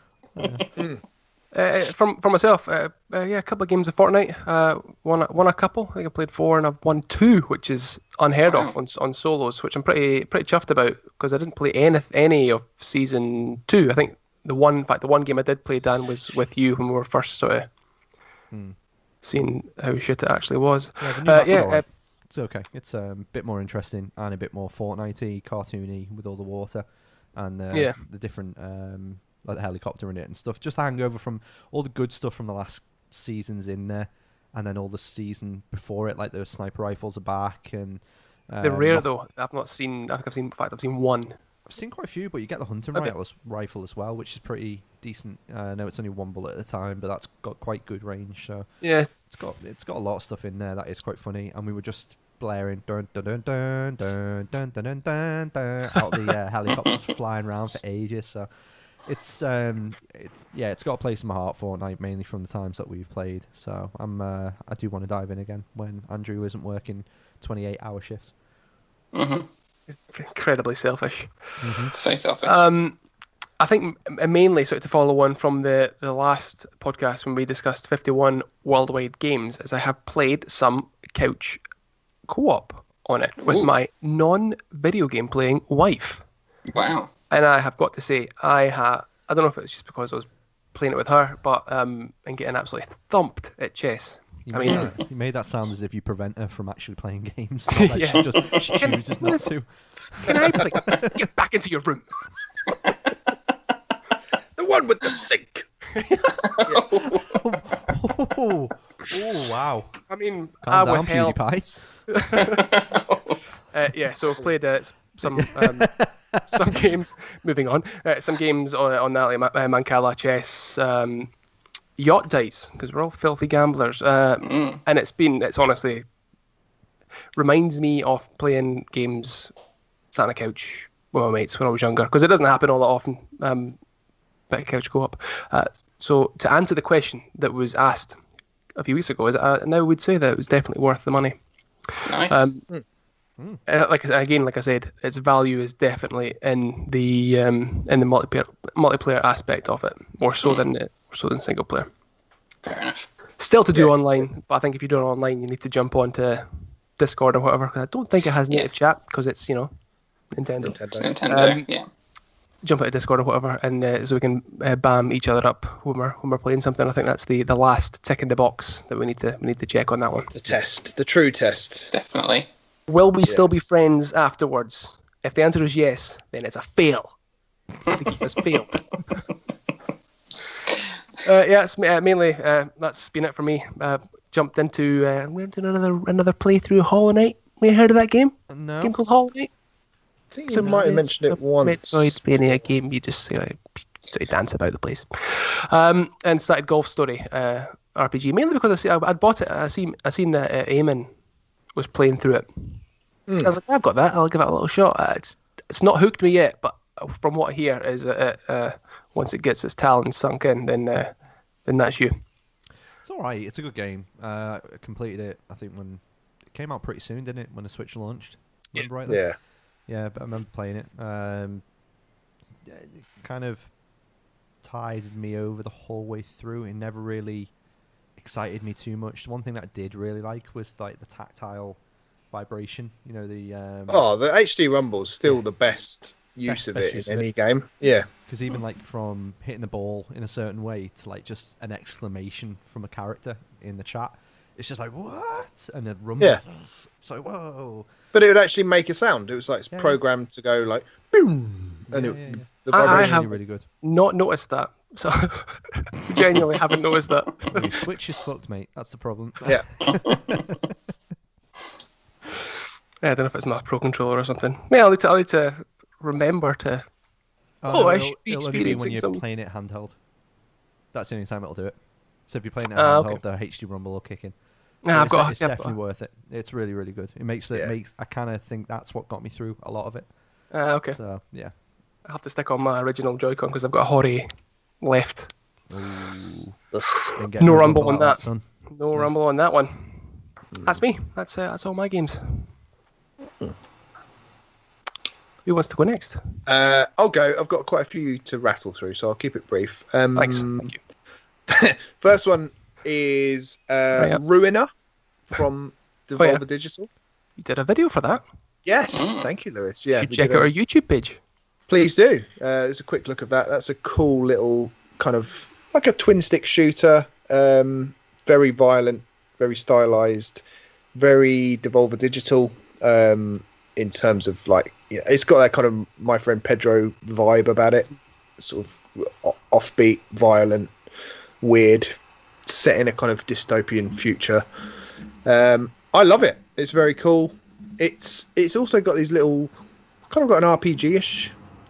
Uh, from for myself, uh, uh, yeah, a couple of games of Fortnite. Uh, won a- won a couple. I think I played four, and I've won two, which is unheard Wow. of on on solos, which I'm pretty pretty chuffed about because I didn't play any any of season two. I think the one, in fact, the one game I did play, Dan, was with you when we were first sort of Hmm. seeing how shit it actually was. Yeah, the new Uh, map's yeah, alright. uh, It's okay. It's um, a bit more interesting and a bit more Fortnite-y, cartoony with all the water and uh, Yeah. the different um, like the helicopter in it and stuff. Just hangover from all the good stuff from the last seasons in there, and then all the season before it, like the sniper rifles are back and. they're um, rare noth- though. I've not seen. I think I've seen. In fact, I've seen one. I've seen quite a few, but you get the hunting A bit. rifle, rifle as well, which is pretty decent. Uh, I know it's only one bullet at a time, but that's got quite good range. So Yeah, it's got it's got a lot of stuff in there that is quite funny, and we were just blaring dun dun dun dun dun dun dun dun dun, dun out the uh, helicopters flying around for ages. So it's um it, yeah, it's got a place in my heart, Fortnite, mainly from the times that we've played. So I'm uh, I do want to dive in again when Andrew isn't working twenty-eight hour shifts. hmm incredibly selfish. So selfish. Um, I think m- mainly sort of to follow on from the, the last podcast when we discussed fifty-one worldwide games, as I have played some couch co-op on it with Ooh. my non-video game playing wife. Wow. And I have got to say, I ha I don't know if it's just because I was playing it with her, but um, and getting absolutely thumped at chess. You I made, mean, that, you made that sound as if you prevent her from actually playing games. Not that Yeah. she just she chooses not to. can I play? Get back into your room. The one with the sink. Oh, oh, wow. I mean, Calm I down, withheld. PewDiePie. Uh, yeah, so I've played uh, s- some um, some games. Moving on, uh, some games on, on that like Ma- uh, Mancala chess, um, yacht dice, because we're all filthy gamblers. Uh, Mm. and it's been, it's honestly reminds me of playing games sat on a couch with my mates when I was younger, because it doesn't happen all that often. Um, bit of couch co-op. Uh, so to answer the question that was asked a few weeks ago, is I now would say that it was definitely worth the money. Nice. Um, Mm. uh, like I said, again, like I said, its value is definitely in the um, in the multiplayer multiplayer aspect of it, more so than the, more so than single player. Fair enough. Still to do Yeah. online, but I think if you do it online, you need to jump onto Discord or whatever. 'Cause I don't think it has native chat because it's, you know, Nintendo. It's Nintendo. Nintendo. Um, yeah. Jump into Discord or whatever, and uh, so we can uh, bam each other up when we're when we're playing something. I think that's the, the last tick in the box that we need to we need to check on that one. The test, the true test. Definitely. Will we Yeah. still be friends afterwards? If the answer is yes, then it's a fail. The game has failed. uh, yeah, it's ma- uh, mainly uh, that's been it for me. Uh, jumped into uh, we went into another another playthrough Hollow Knight. We heard of that game? No. Game called Hollow Knight. I think you might have mentioned it once. Metroidvania game. You just uh, sort of dance about the place. Um, and started Golf Story uh, R P G mainly because I see I, I'd bought it. I seen I seen that uh, Eamon was playing through it. Hmm. I was like, I've got that. I'll give it a little shot. Uh, it's it's not hooked me yet, but from what I hear is uh, uh, once it gets its talons sunk in, then uh, then that's you. It's all right. It's a good game. Uh, I completed it, I think, when it came out pretty soon, didn't it? When the Switch launched. Yeah. Remember rightly? Yeah. Yeah, but I remember playing it. Um, yeah, it kind of tided me over the whole way through. It never really excited me too much. The one thing that I did really like was like the tactile vibration. You know, the um, Oh, the H D Rumble's still Yeah. the best use Best- of best it use in of any it. game. Yeah. because even like from hitting the ball in a certain way to like just an exclamation from a character in the chat, it's just like what, and then rumble. Yeah. It's like whoa. But it would actually make a sound. It was like Yeah, yeah. programmed to go like boom, and Yeah, it, yeah, yeah. the I- I vibration. have- Really, really good. Not noticed that. So genuinely haven't noticed that. Your Switch is fucked, mate. That's the problem. Yeah. I don't know if it's my Pro Controller or something. Yeah, I'll need to, I'll need to remember to. Oh, no, I it'll- should be it'll only be when experiencing you're some- playing it handheld. That's the only time it'll do it. So if you're playing it Ah, handheld, okay. the H D Rumble will kick in. Nah, So I've it's, got. it's yeah, I've definitely got- worth it. It's really, really good. It makes it Yeah. makes. I kind of think that's what got me through a lot of it. Ah, okay. So yeah. I have to stick on my original Joy-Con because I've got a Hori left. Ooh. Ugh. Then get No the rumble on out, that. son. No Yeah. rumble on that one. That's me. That's uh, that's all my games. Who wants to go next? Uh, I'll go. I've got quite a few to rattle through, so I'll keep it brief. Um, Thanks. Thank you. First one is uh, Right up. Ruiner from Devolver Oh, yeah. Digital. You did a video for that. Yes, Mm. thank you, Lewis. You Yeah, should we check did out a- our YouTube page. Please do. Uh, there's a quick look of that. That's a cool little kind of like a twin stick shooter. Um, very violent, very stylized, very Devolver Digital. Um, in terms of like, you know, it's got that kind of My Friend Pedro vibe about it. Sort of o- offbeat, violent, weird, set in a kind of dystopian future. Um, I love it. It's very cool. It's it's also got these little kind of got an R P G-ish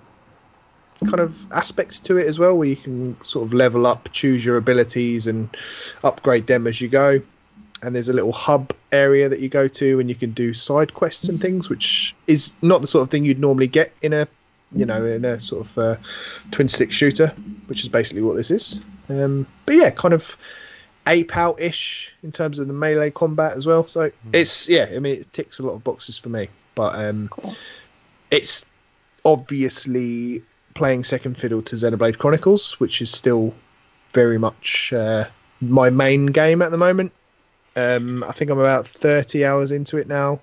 kind of aspects to it as well, where you can sort of level up, choose your abilities, and upgrade them as you go. And there's a little hub area that you go to, and you can do side quests and things, which is not the sort of thing you'd normally get in a, you know, in a sort of uh, twin stick shooter, which is basically what this is. Um, but yeah, kind of ape out ish in terms of the melee combat as well. So it's yeah, I mean, it ticks a lot of boxes for me. But um, Cool. it's obviously playing second fiddle to Xenoblade Chronicles, which is still very much uh, my main game at the moment. Um, I think I'm about thirty hours into it now,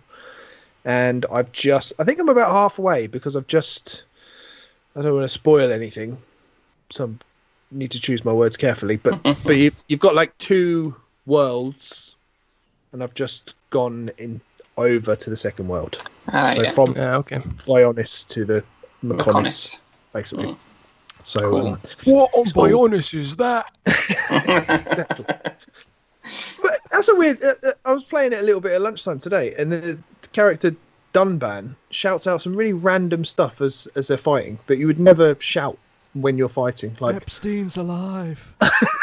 and I've just I think I'm about halfway because I've just I don't want to spoil anything, so I need to choose my words carefully. But but you, you've got like two worlds, and I've just gone in over to the second world. Ah, so yeah. from Yeah, okay. Bionis to the Mechonis, Mechonis. basically. Mm. So Cool. um, What on It's all- Bionis is that? exactly. But that's a weird. Uh, uh, I was playing it a little bit at lunchtime today, and the character Dunban shouts out some really random stuff as as they're fighting that you would never shout when you're fighting. Like, Epstein's alive.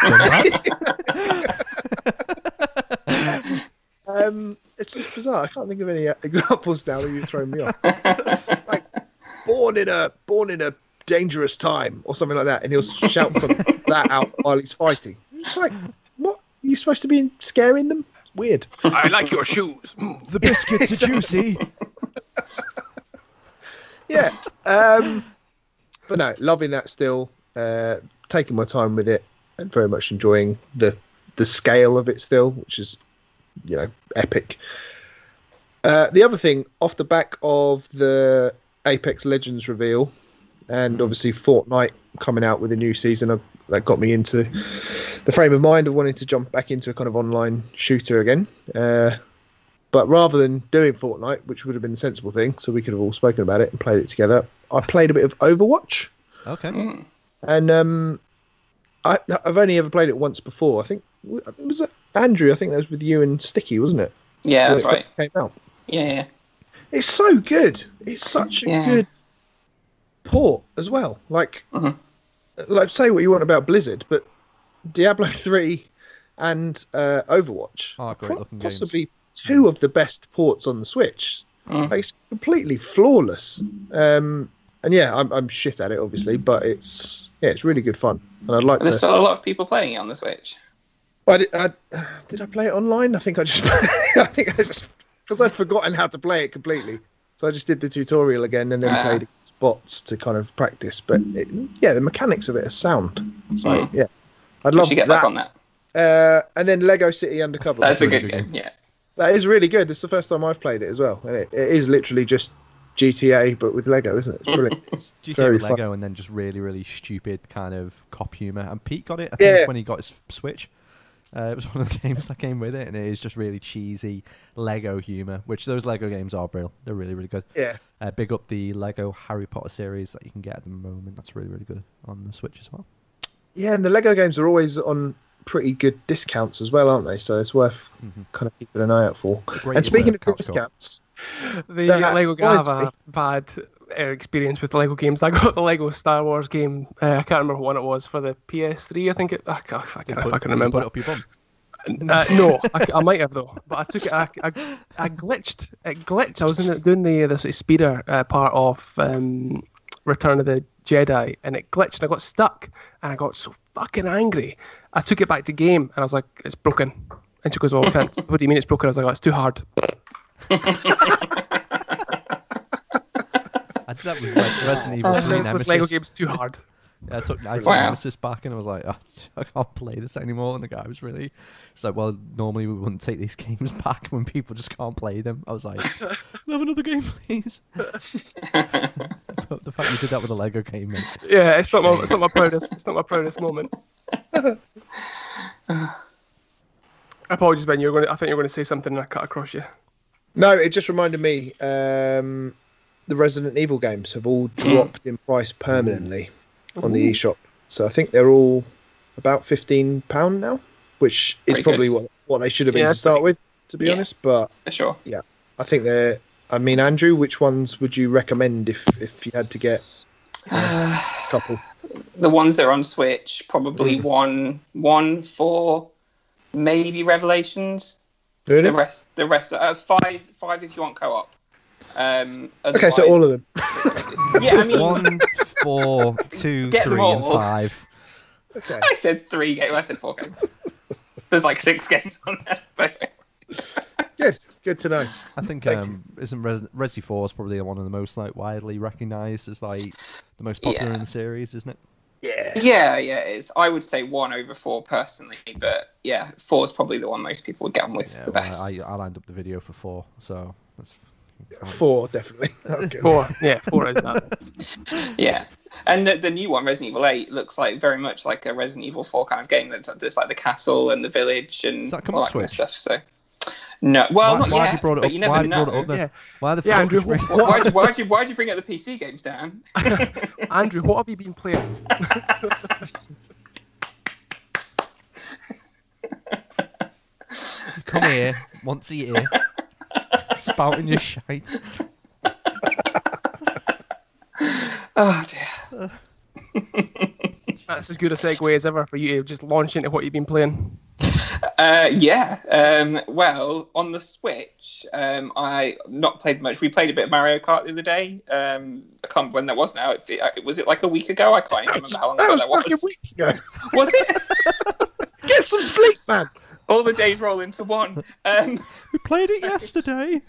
um, it's just bizarre. I can't think of any uh, examples now that you've thrown me off. Like, born in a born in a dangerous time or something like that, and he'll shout something like that out while he's fighting. It's like, what? Are you supposed to be scaring them? Weird. I like your shoes. The biscuits are juicy. Yeah. Um, but no, loving that still. Uh, taking my time with it and very much enjoying the the scale of it still, which is, you know, epic. Uh, the other thing, off the back of the Apex Legends reveal, and obviously Fortnite coming out with a new season, of, that got me into the frame of mind of wanting to jump back into a kind of online shooter again. Uh, but rather than doing Fortnite, which would have been the sensible thing, so we could have all spoken about it and played it together, I played a bit of Overwatch. Okay. Mm. And um, I, I've only ever played it once before. I think it was Andrew. I think that was with you and Sticky, wasn't it? Yeah, When that's it right. first Came out. Yeah, yeah. It's so good. It's such a Yeah. good port as well. Like, Mhm. like say what you want about Blizzard, but Diablo three and uh, Overwatch Are are great pro- looking games. possibly two of the best ports on the Switch. Mm. Like, it's completely flawless. Um, and yeah, I'm, I'm shit at it, obviously, but it's yeah, it's really good fun. And I'd like And there's to. still a lot of people playing it on the Switch. I did, I, did I play it online? I think I just, I think I just, because I'd forgotten how to play it completely. So I just did the tutorial again and then Ah. played against bots to kind of practice. But it, yeah, the mechanics of it are sound. So Mm. yeah, I'd You love should get that. back on that. Uh, and then Lego City Undercover. That's a really good good game. Yeah. That is really good. It's the first time I've played it as well. And it, it is literally just G T A, but with Lego, isn't it? It's brilliant. It's G T A Very with fun. Lego and then just really, really stupid kind of cop humor. And Pete got it, I think, Yeah. when he got his Switch. Uh, it was one of the games that came with it, and it is just really cheesy Lego humor, which those Lego games are brilliant. They're really, really good. Yeah. Uh, big up the Lego Harry Potter series that you can get at the moment. That's really, really good on the Switch as well. Yeah, and the Lego games are always on pretty good discounts as well, aren't they? So it's worth Mhm. kind of keeping an eye out for. Great And speaking with, uh, of couch co-op. discounts, The That Lego I reminds have a me. bad uh, experience with Lego games. I got the Lego Star Wars game. Uh, I can't remember what it was for the P S three. I think it. I, can't, I, can't, if I can Did you remember. Put it up your bum. Uh, no, I, I might have though. But I took it. I, I, I glitched. It glitched. I was in the, doing the the sort of speeder uh, part of um, Return of the Jedi, and it glitched, and I got stuck, and I got so fucking angry. I took it back to game, and I was like, "It's broken." And she goes, "Well, we can't." What do you mean it's broken? I was like, "Oh, it's too hard." that was like Resident Evil Oh, three this, Nemesis. this Lego game's too hard. Yeah, I took, I took Wow. Nemesis back and I was like, oh, I can't play this anymore. And the guy was really, he's like, well, normally we wouldn't take these games back when people just can't play them. I was like, have another game, please. But the fact you did that with a Lego game, mate. Yeah, it's not my it's not my proudest it's not my proudest moment. Apologies, Ben. You're going. To, I think you're going to say something, and I cut across you. No, it just reminded me. Um, the Resident Evil games have all dropped in price permanently on the eShop. So I think they're all about fifteen pound now, which is Pretty probably good. what what they should have been Yeah, to start with, to be Yeah. honest. But For sure. I think they're. I mean, Andrew, which ones would you recommend if if you had to get a couple? The ones that are on Switch, probably Mm. one, one for maybe Revelations. Really? The rest, the rest, uh, five, five if you want co-op. Um, Okay, so otherwise- all of them. Yeah, I mean, One, four, two, Get them three, and all. five. Okay. I said three games. I said four games. There's like six games on there. But Good. Good to know. I think Thank um, isn't Res- Resi four is probably one of the most like widely recognised as like the most popular Yeah. in the series, isn't it? Yeah. yeah, yeah, it's. I would say one over four personally, but yeah, four is probably the one most people would get on with Yeah, the well, best. I, I lined up the video for four, so that's Four, definitely. Okay. Four. Yeah, four is that. Yeah, and the, the new one, Resident Evil eight, looks like very much like a Resident Evil four kind of game. That's there's like the castle and the village and Does that come all on that kind of Switch? stuff. So, no, well, why, not why yet. have you brought it but up? you never Why have you know. brought it up then? Yeah. Why the Yeah, fuck Andrew, would you bring- what- Why'd you, why'd, you, why'd you bring up the P C games, Dan? Andrew, what have you been playing? You come here once a year, spouting your shite. Oh dear. That's as good a segue as ever for you to just launch into what you've been playing. Uh, yeah. Um, well, on the Switch, um, I not played much. We played a bit of Mario Kart the other day. Um, I can't remember when that was now. It, it, was it like a week ago? I can't even remember how long That ago was that fucking was. weeks ago. Was it? Get some sleep, man. All the days roll into one. Um, We played it yesterday.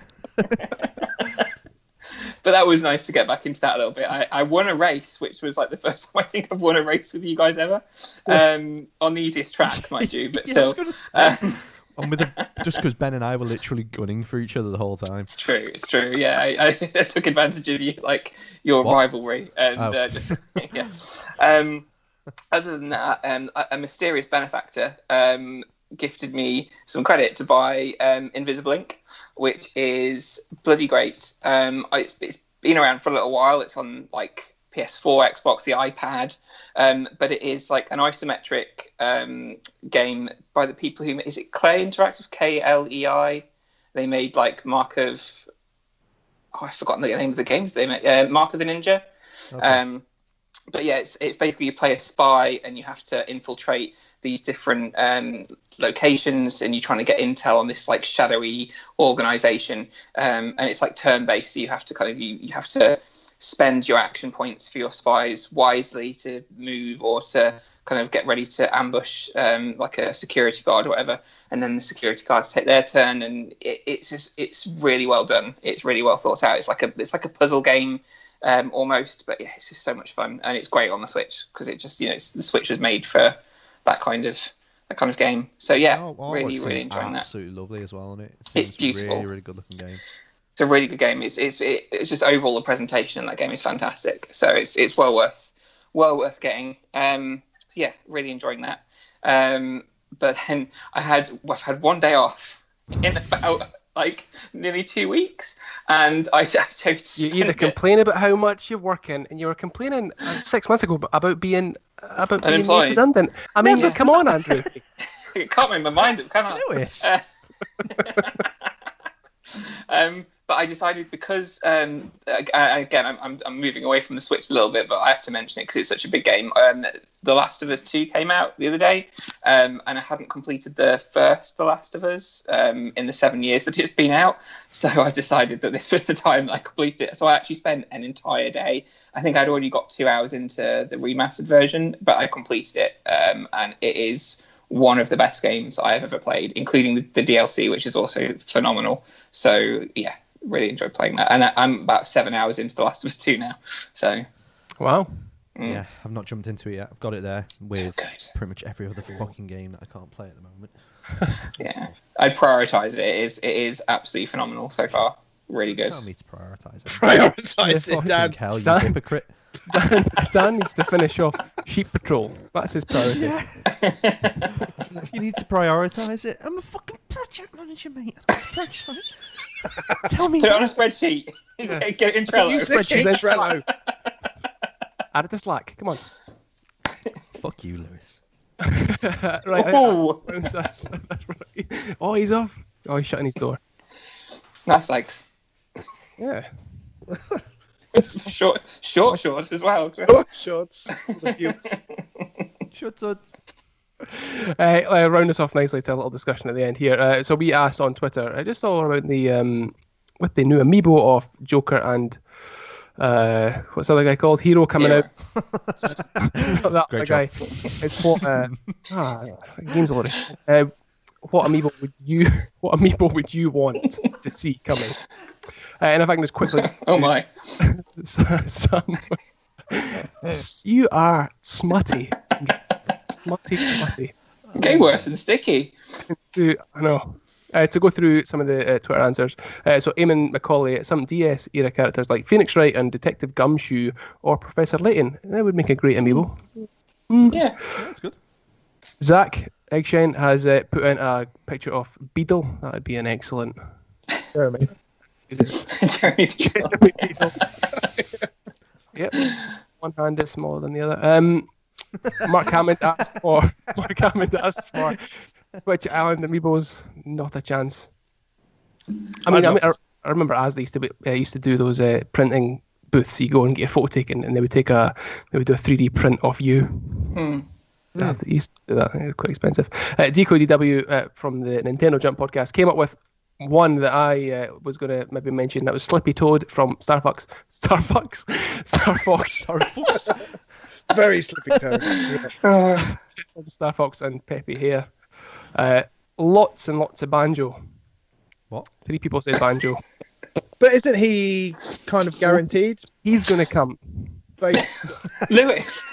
but that was nice to get back into that a little bit. I, I won a race, which was like the first time I think I've won a race with you guys ever. Um, on the easiest track, mind you, but Yeah, I was still. gonna say. Um, And with a, just because Ben and I were literally gunning for each other the whole time. It's true. It's true. Yeah, I, I took advantage of you, like your What? rivalry, and Oh. uh, just yeah. Um, other than that, um, a, a mysterious benefactor um, gifted me some credit to buy um, Invisible Ink, which is bloody great. Um, I, it's, it's been around for a little while. It's on like P S four, Xbox, the iPad. Um, but it is like an isometric um, game by the people who is it Clay Interactive, K L E I. They made like Mark of oh I've forgotten the name of the games they made. Uh, Mark of the Ninja. Okay. Um, but yeah, it's it's basically you play a spy and you have to infiltrate these different um, locations and you're trying to get intel on this like shadowy organization. Um, and it's like turn based, so you have to kind of you, you have to spend your action points for your spies wisely to move or to kind of get ready to ambush um, like a security guard or whatever, and then the security guards take their turn, and it, it's just it's really well done. It's really well thought out. It's like a it's like a puzzle game um, almost, but yeah, it's just so much fun, and it's great on the Switch because it just you know it's, the Switch was made for that kind of that kind of game. So yeah, Oh, oh, really it really seems enjoying that. absolutely lovely as well, isn't it? It It's seems beautiful. Really, really good looking game. It's a really good game. It's it's it, it's just overall the presentation in that game is fantastic. So it's it's well worth well worth getting. Um, so yeah, really enjoying that. Um, but then I had well, I've had one day off in about like nearly two weeks, and I, I chose to You spend either it- complain about how much you're working, and you were complaining uh, six months ago about being about being Unemployed. redundant. I mean, Yeah. come on, Andrew. I can't make my mind up, can I? Lewis. Uh, um, but I decided because um, ag- again I'm, I'm I'm moving away from the Switch a little bit, but I have to mention it because it's such a big game. Um, The Last of Us two came out the other day, um, and I hadn't completed the first The Last of Us um, in the seven years that it's been out. So I decided that this was the time that I completed it. So I actually spent an entire day. I think I'd already got two hours into the remastered version, but I completed it, um, and it is one of the best games I have ever played, including the, the D L C, which is also phenomenal. So yeah, really enjoyed playing that. And I, I'm about seven hours into The Last of Us two now. So, Wow. mm. Yeah, I've not jumped into it yet. I've got it there with Good. pretty much every other fucking game that I can't play at the moment. Yeah, I'd prioritise it. It is, it is absolutely phenomenal so far. Really good. Tell me to prioritise it. Prioritise it, Fucking Dan. hell, you Dan. hypocrite. Dan, Dan needs to finish off Sheep Patrol. That's his priority. Yeah. You need to prioritise it. I'm a fucking project manager, mate. I don't project. Tell me. Put it on a spreadsheet. Get it in Trello. Use spreadsheets in Trello. Add it to Slack. Come on. Fuck you, Lewis. Right. I- Ooh. I- that's- that's right. Oh, he's off. Oh, he's shutting his door. Nice legs. Yeah. Short, short shorts as well. Shots. Shut up. Uh, uh, round us off nicely to a little discussion at the end here. Uh, so we asked on Twitter, uh, just all about the um, with the new amiibo of Joker and uh, what's the other guy called? Hero coming Hero. out. Not that Great other guy. It's what uh, ah, game's already. Uh, what amiibo would you? What amiibo would you want to see coming? Uh, and if I can just quickly, Oh my. some, you are smutty, smutty, smutty. Getting worse and sticky. To, I know. Uh, to go through some of the uh, Twitter answers. Uh, so Eamon Macaulay, some D S era characters like Phoenix Wright and Detective Gumshoe or Professor Layton. That would make a great amiibo. Yeah. Yeah, that's good. Zach Eggshen has uh, put in a picture of Beetle. That would be an excellent. Jeremy. Jeremy Beadle. Jeremy Beetle. Yep. One hand is smaller than the other. Um, Mark Hammond asked for. Mark Hammond asked for Switch Island amiibos. Not a chance. I mean, I, mean I, I remember Asda used to be, uh, used to do those uh, printing booths. You go and get your photo taken, and they would take a they would do a three D print of you. Hmm. Yeah, they used to do that. It was quite expensive. Uh, Deco D W uh, from the Nintendo Jump podcast came up with one that I uh, was going to maybe mention. That was Slippy Toad from Star Fox. Star Fox. Star Fox. Star Fox. Very slippy toe. Yeah. Uh, From Star Fox and Peppy Hair. Uh, lots and lots of banjo. What? Three people said banjo. But isn't he kind of guaranteed? He's going to come. Based... Lewis.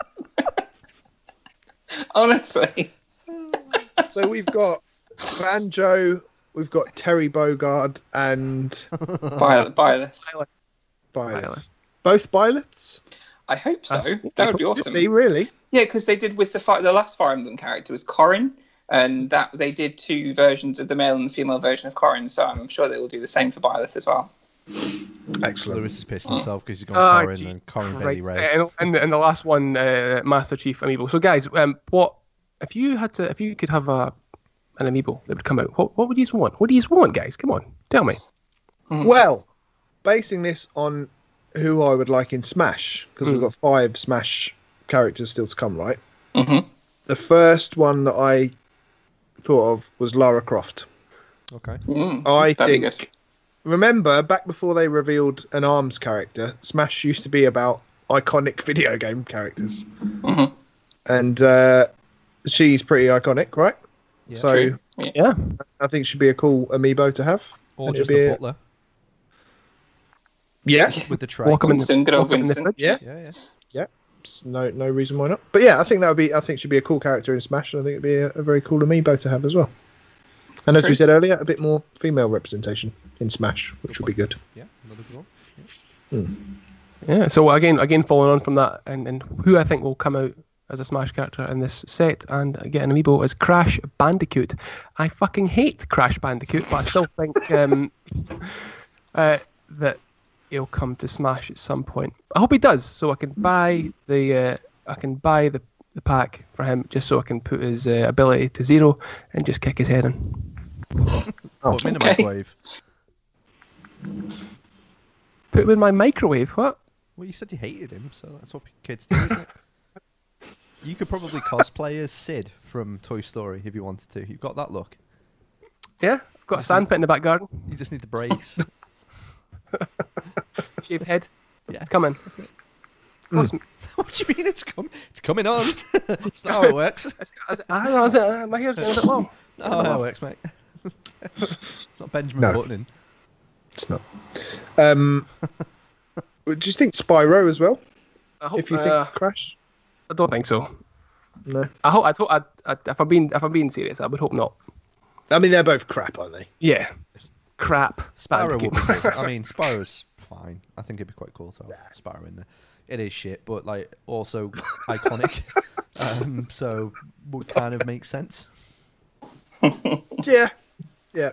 Honestly. So we've got Banjo, we've got Terry Bogard, and Violet. Violet. Byleth. Byleth. Both Byleths? I hope so. That's- That would be Could awesome. be, really. Yeah, because they did with the fi- the last Fire Emblem character was Corrin, and that they did two versions of the male and the female version of Corrin. So I'm sure they will do the same for Byleth as well. Excellent. Lewis has pissed himself because he's gone Ah, Corin gee, and Corin Right. Bailey Ray. Uh, and, the, and the last one, uh, Master Chief amiibo. So guys, um, what if you had to? If you could have a an amiibo that would come out, what what would you want? What do you want, guys? Come on, tell me. Well, basing this on who I would like in Smash, because we've Mm. got five Smash characters still to come, right? Mm-hmm. The first one that I thought of was Lara Croft. Okay. Mm, I that'd be think. good. Remember, back before they revealed an ARMS character, Smash used to be about iconic video game characters. Mhm. And uh, she's pretty iconic, right? Yeah. so True. Yeah. I think she'd be a cool amiibo to have. Or And just it'd be a a- butler Yeah. with the tray. Walk 'em in the- Winston, good old walk 'em in the Winston. fridge. Yeah. Yeah, yeah. No, no reason why not. But yeah, I think that would be. I think she'd be a cool character in Smash, and I think it'd be a, a very cool amiibo to have as well. And as True. we said earlier, a bit more female representation in Smash, which would be good. Yeah, another good one. Yeah. So again, again, following on from that, and, and who I think will come out as a Smash character in this set and get an amiibo is Crash Bandicoot. I fucking hate Crash Bandicoot, but I still think um, uh, that he'll come to Smash at some point. I hope he does, so I can buy the uh, I can buy the, the pack for him, just so I can put his uh, ability to zero and just kick his head in. Put him in a okay. microwave. Put him in my microwave. What? Well, you said you hated him, so that's what kids do, isn't it? You could probably cosplay as Sid from Toy Story if you wanted to. You've got that look. Yeah, I've got a sandpit in the back garden. You just need the brakes. Shaved head. Yeah. It's coming. That's it. Plus, What do you mean it's com- It's coming on. It's not how it works. it's- it's- I don't know. Is it, uh, my hair's getting a bit long. Not how it works, mate. It's not Benjamin No. Buttoning. It's not. Um, do you think Spyro as well? I hope, If you uh, think Crash? I don't think so. No. I hope. I hope. I, I, if I'm being, if I'm being serious, I would hope not. I mean, they're both crap, aren't they? Yeah. Crap. Spyro will Bandicoot. be cool. I mean, Spyro's fine. I think it'd be quite cool to have Spyro in there. It is shit, but like also iconic. Um, so would kind of make sense. Yeah. Yeah.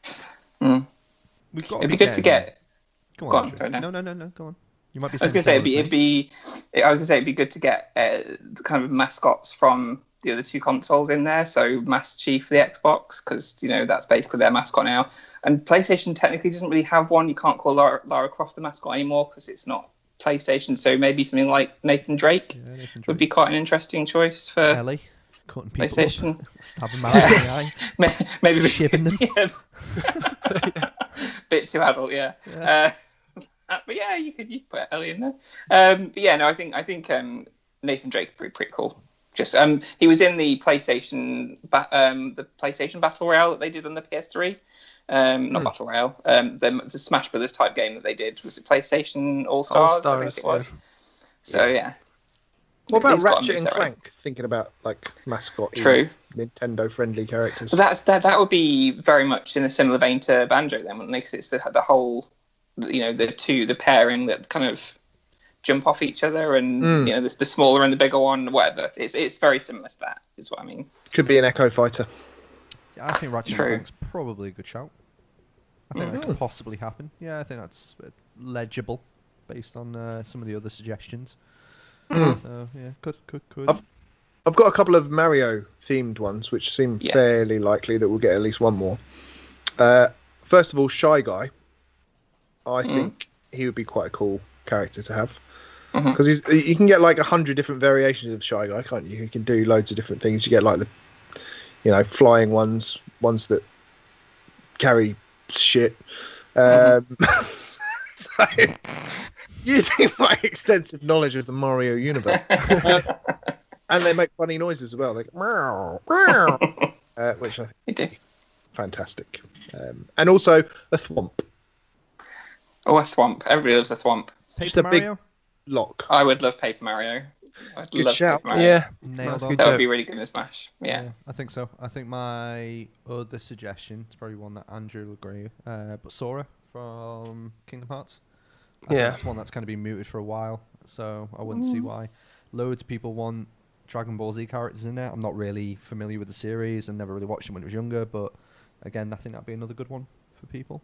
Mm. We've got It'd be good to get. Go on, Go on, Andrew. go now. No, no, no, no. Go on. You might be. I was gonna say it'd be, it'd be. I was gonna say it'd be good to get uh, the kind of mascots from the other two consoles in there. So Master Chief for the Xbox, because you know that's basically their mascot now. And PlayStation technically doesn't really have one. You can't call Lara, Lara Croft the mascot anymore because it's not PlayStation. So maybe something like Nathan Drake, Yeah, Nathan Drake. would be quite an interesting choice for Ellie cutting people PlayStation. up, stabbing them out in the eye. May- maybe a bit Shivving them. Yeah. Bit too adult, yeah. Yeah. Uh, but yeah, you could you could put Ellie in there. Um, but yeah, no, I think I think um, Nathan Drake pretty pretty cool. Just um, he was in the PlayStation ba- um, the PlayStation Battle Royale that they did on the P S three. Um, not Hmm. Battle Royale. Um, the, the Smash Brothers type game that they did was it PlayStation All Stars? I All-Stars, think it was. So yeah. What about He's got Ratchet them, and sorry. Clank? Thinking about like mascot, True. Nintendo-friendly characters. So that's that. That would be very much in a similar vein to Banjo, then, wouldn't it? Because it's the the whole, you know, the two, the pairing that kind of jump off each other, and Mm. you know, the, the smaller and the bigger one, whatever. It's it's very similar to that. Is what I mean. Could be an Echo Fighter. Yeah, I think Ratchet True. and Clank's probably a good shout. I think that could possibly happen. Yeah, I think that's uh, legible based on uh, some of the other suggestions. Mm. So yeah, could could could. I've- I've got a couple of Mario-themed ones, which seem Yes. fairly likely that we'll get at least one more. Uh, first of all, Shy Guy. I Mm. think he would be quite a cool character to have. Mhm. Because he's you can get like a hundred different variations of Shy Guy, can't you? You can do loads of different things. You get like the, you know, flying ones, ones that carry shit. Um, so, using my extensive knowledge of the Mario universe, uh, and they make funny noises as well, like meow, meow, uh, which I think You do. is fantastic. Um, and also a thwomp, Oh, a Thwomp. Everybody loves a Thwomp. Paper just a big- Mario lock. I would love Paper Mario. I'd Good love shout. Paper Mario. Yeah. nailed That's on. good. That would job. be really good in Smash. Yeah. I think so. I think my other suggestion is probably one that Andrew will agree with, uh, but Sora from Kingdom Hearts. I think Yeah. that's one that's going to be mooted for a while, so I wouldn't see why. Loads of people want Dragon Ball Z characters in there. I'm not really familiar with the series and never really watched them when I was younger, but again, I think that'd be another good one for people.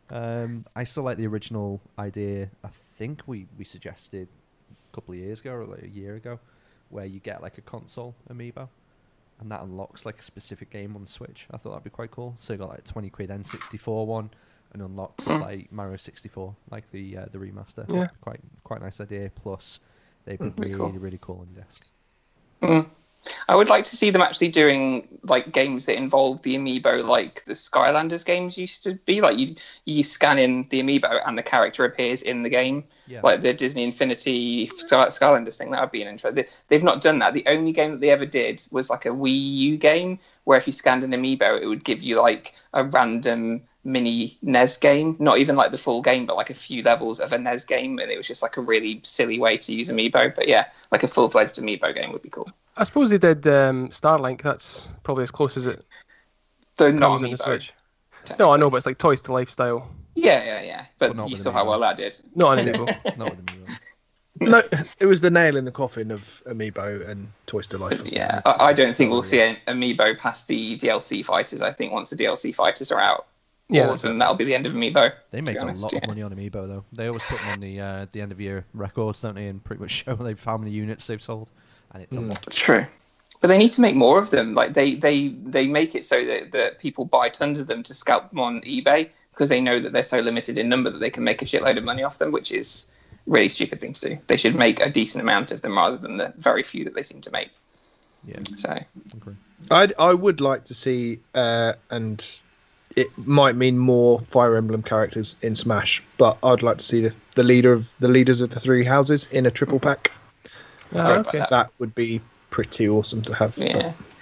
Um, I still like the original idea. I think we, we suggested a couple of years ago or like a year ago, where you get like a console amiibo, and that unlocks like a specific game on the Switch. I thought that'd be quite cool. So you got like twenty quid N sixty-four one, and unlocks like Mario sixty-four, like the uh, the remaster. Yeah. Quite quite nice idea. Plus, they'd be Mm, pretty really cool. really cool on your desk. Mm. I would like to see them actually doing like games that involve the amiibo, like the Skylanders games used to be. Like you, you scan in the amiibo and the character appears in the game, Yeah. like the Disney Infinity Sky- Skylanders thing. That would be an intro. They, they've not done that. The only game that they ever did was like a Wii U game, where if you scanned an amiibo, it would give you like a random mini N E S game, not even like the full game, but like a few levels of a N E S game, and it was just like a really silly way to use amiibo. But yeah, like a full-fledged amiibo game would be cool. I suppose they did um, Starlink. That's probably as close as it So not comes in the amiibo. Switch. No, I know, but it's like Toys to Life style. Yeah, yeah, yeah. But, But not you with saw how amiibo. well that did. Not an amiibo. Not with the amiibo. No, it was the nail in the coffin of Amiibo and Toys to Life. wasn't Yeah, it? I, I don't think we'll Oh, see an amiibo past the D L C fighters. I think once the D L C fighters are out, Yeah, all that's of them, that'll be the end of amiibo. They to make be a honest, lot yeah. of money on amiibo though. They always put them on the uh, the end of year records, don't they? And pretty much show they've how many units they've sold, and it's a Mm. lot. True. But they need to make more of them. Like they, they, they make it so that, that people buy tons of them to scalp them on eBay because they know that they're so limited in number that they can make a shitload of money off them, which is a really stupid thing to do. They should make a decent amount of them rather than the very few that they seem to make. Yeah, So agree. I'd, I would like to see, uh, and it might mean more Fire Emblem characters in Smash, but I'd like to see the, the leader of the leaders of the three houses in a triple pack. Ah, Sorry about okay. that. That would be pretty awesome to have. but yeah,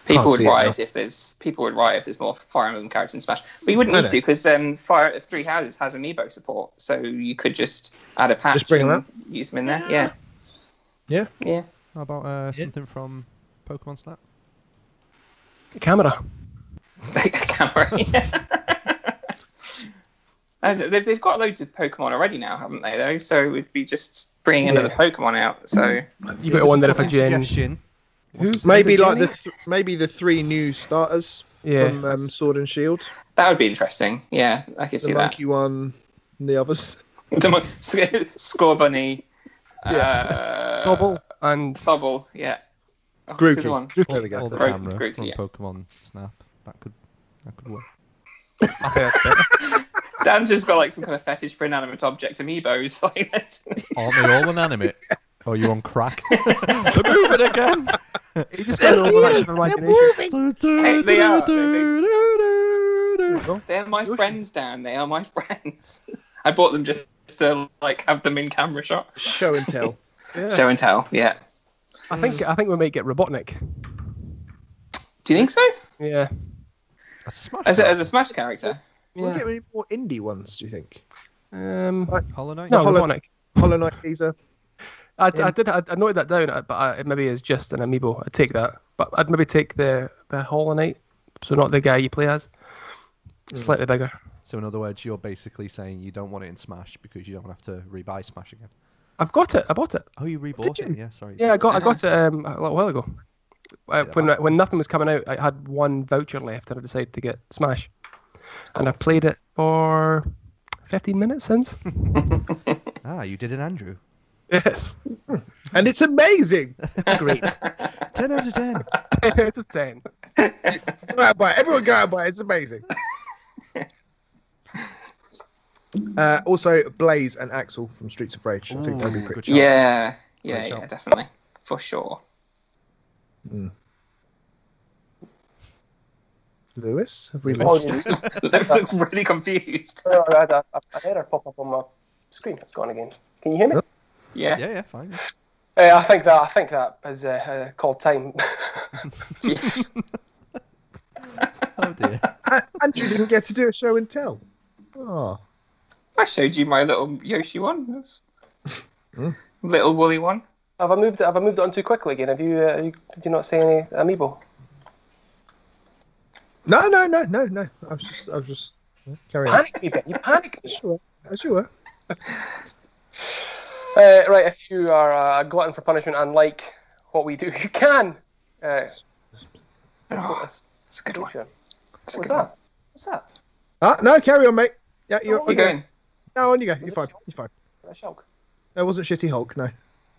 People Can't would see it riot now. if there's people would riot if there's more Fire Emblem characters in Smash. But you wouldn't I need know. to because um, Fire of Three Houses has amiibo support, so you could just add a patch Just bring 'em and out? use them in there. Yeah, Yeah. yeah. How about uh, Yeah. something from Pokemon Snap? Camera. Camera. Yeah. Uh, they've, they've got loads of Pokemon already now, haven't they? Though, so it would be just bringing another Yeah. Pokemon out. So You Give got to us a wonder if a fucking Gen. suggestion. Who's Maybe is it like the Jenny? th- maybe the three new starters Yeah. from um, Sword and Shield, that would be interesting. Yeah, I could the see monkey one, and the others. that. The mon- Score Bunny. Yeah. Uh, Sobble and Sobble. Yeah. Oh, what's the Grookey. other one? There we go. Or the Grookey, camera Grookey, from yeah. Pokemon Snap. That could that could work. I think that's better. Dan just got like some kind of fetish for inanimate object amiibos. Like that. Aren't they all inanimate? Oh, you're on crack. They're moving again. You just got an overactive imagination. Hey, they are. Well, They're my friends, Dan. They are my friends. I bought them just to like have them in camera shot, Show and tell. yeah. show and tell. Yeah. I think I think we might get Robotnik. Do you think so? Yeah. That's a smash. As a, as a Smash character? Will we Yeah. get any more indie ones? Do you think? Um, Hollow Knight. no, Hollow- Robotnik. Hollow Knight teaser. I, Yeah. I did. I, I noted that down, uh, but I, it maybe is just an amiibo. I'd take that, but I'd maybe take the the Hollow Knight, so not the guy you play as. Slightly bigger. So in other words, you're basically saying you don't want it in Smash because you don't have to rebuy Smash again. I've got it. I bought it. Oh, you rebought Did it? you? Yeah, sorry. Yeah, I got. I got it um, a little while ago. Uh, Yeah, when that- when nothing was coming out, I had one voucher left, and I decided to get Smash, and I played it for fifteen minutes since. Ah, you did an Andrew. Yes, And it's amazing. great. ten out of ten. ten out of ten. Go out and buy it. Everyone go out and buy it. It's amazing. Uh, also, Blaze and Axel from Streets of Rage. I think that'd be Ooh, pretty. good shout. Yeah. Yeah, Great yeah, shout. definitely. For sure. Lewis, have we Oh, lost? Lewis looks really confused. I had a, a error pop up on my screen. It's gone again. Can you hear me? Yeah. Yeah, yeah, fine. Uh, I think that I think that is uh, uh, called time. Oh dear. A- Andrew didn't get to do a show and tell. Oh, I showed you my little Yoshi one. That's- Hmm. Little woolly one. have I moved it? Have I moved it on too quickly again? Have you? Uh, you did you not say any amiibo? no, no, no, no, no. I was just, I was just yeah, carry on. Panic me, Ben. You panicked me. Sure, as you were. Uh, right, if you are a glutton for punishment and like what we do, you can. Uh, Oh, this- that's a good one. Patreon. That's a What's good one. that? What's that? Ah, no, carry on, mate. Yeah, you're, Oh, Keep okay. going. No, on you go. You're it fine. Shulk? You're fine. A Shulk. That wasn't Shitty Hulk. No.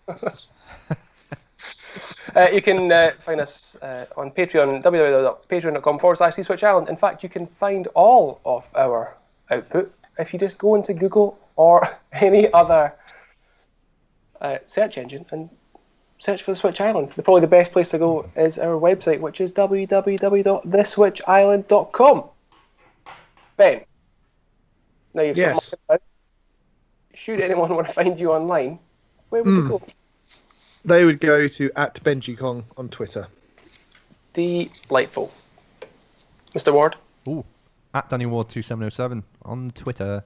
Uh, you can uh, find us uh, on Patreon, www.patreon.com forward slash Switch Island. In fact, you can find all of our output if you just go into Google or any other uh, search engine and search for the Switch Island. The, probably the best place to go is our website, which is w w w dot the switch island dot com. Ben, now you've Yes. got should anyone want to find you online, where would Mm. they go? They would go to at Benji Kong on Twitter. Delightful. Mister Ward? Ooh. At Danny Ward two seven oh seven on Twitter.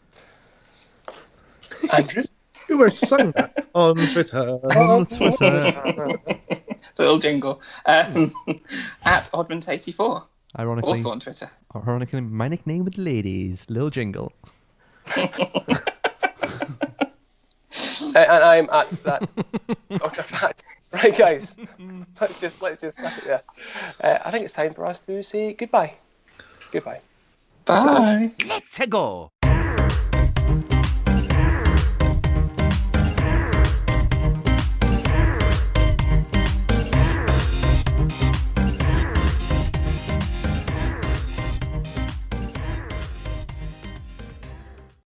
Andrew? Who has sung that on Twitter? On Twitter. Little jingle. Um, at Oddment eighty-four. Ironically, Also on Twitter. ironically, my nickname with ladies, Lil Jingle. Uh, and I'm at that Doctor Fat. Right, guys. Let's just let's just cut it there. Uh, I think it's time for us to say goodbye. Goodbye. Bye. Let's go.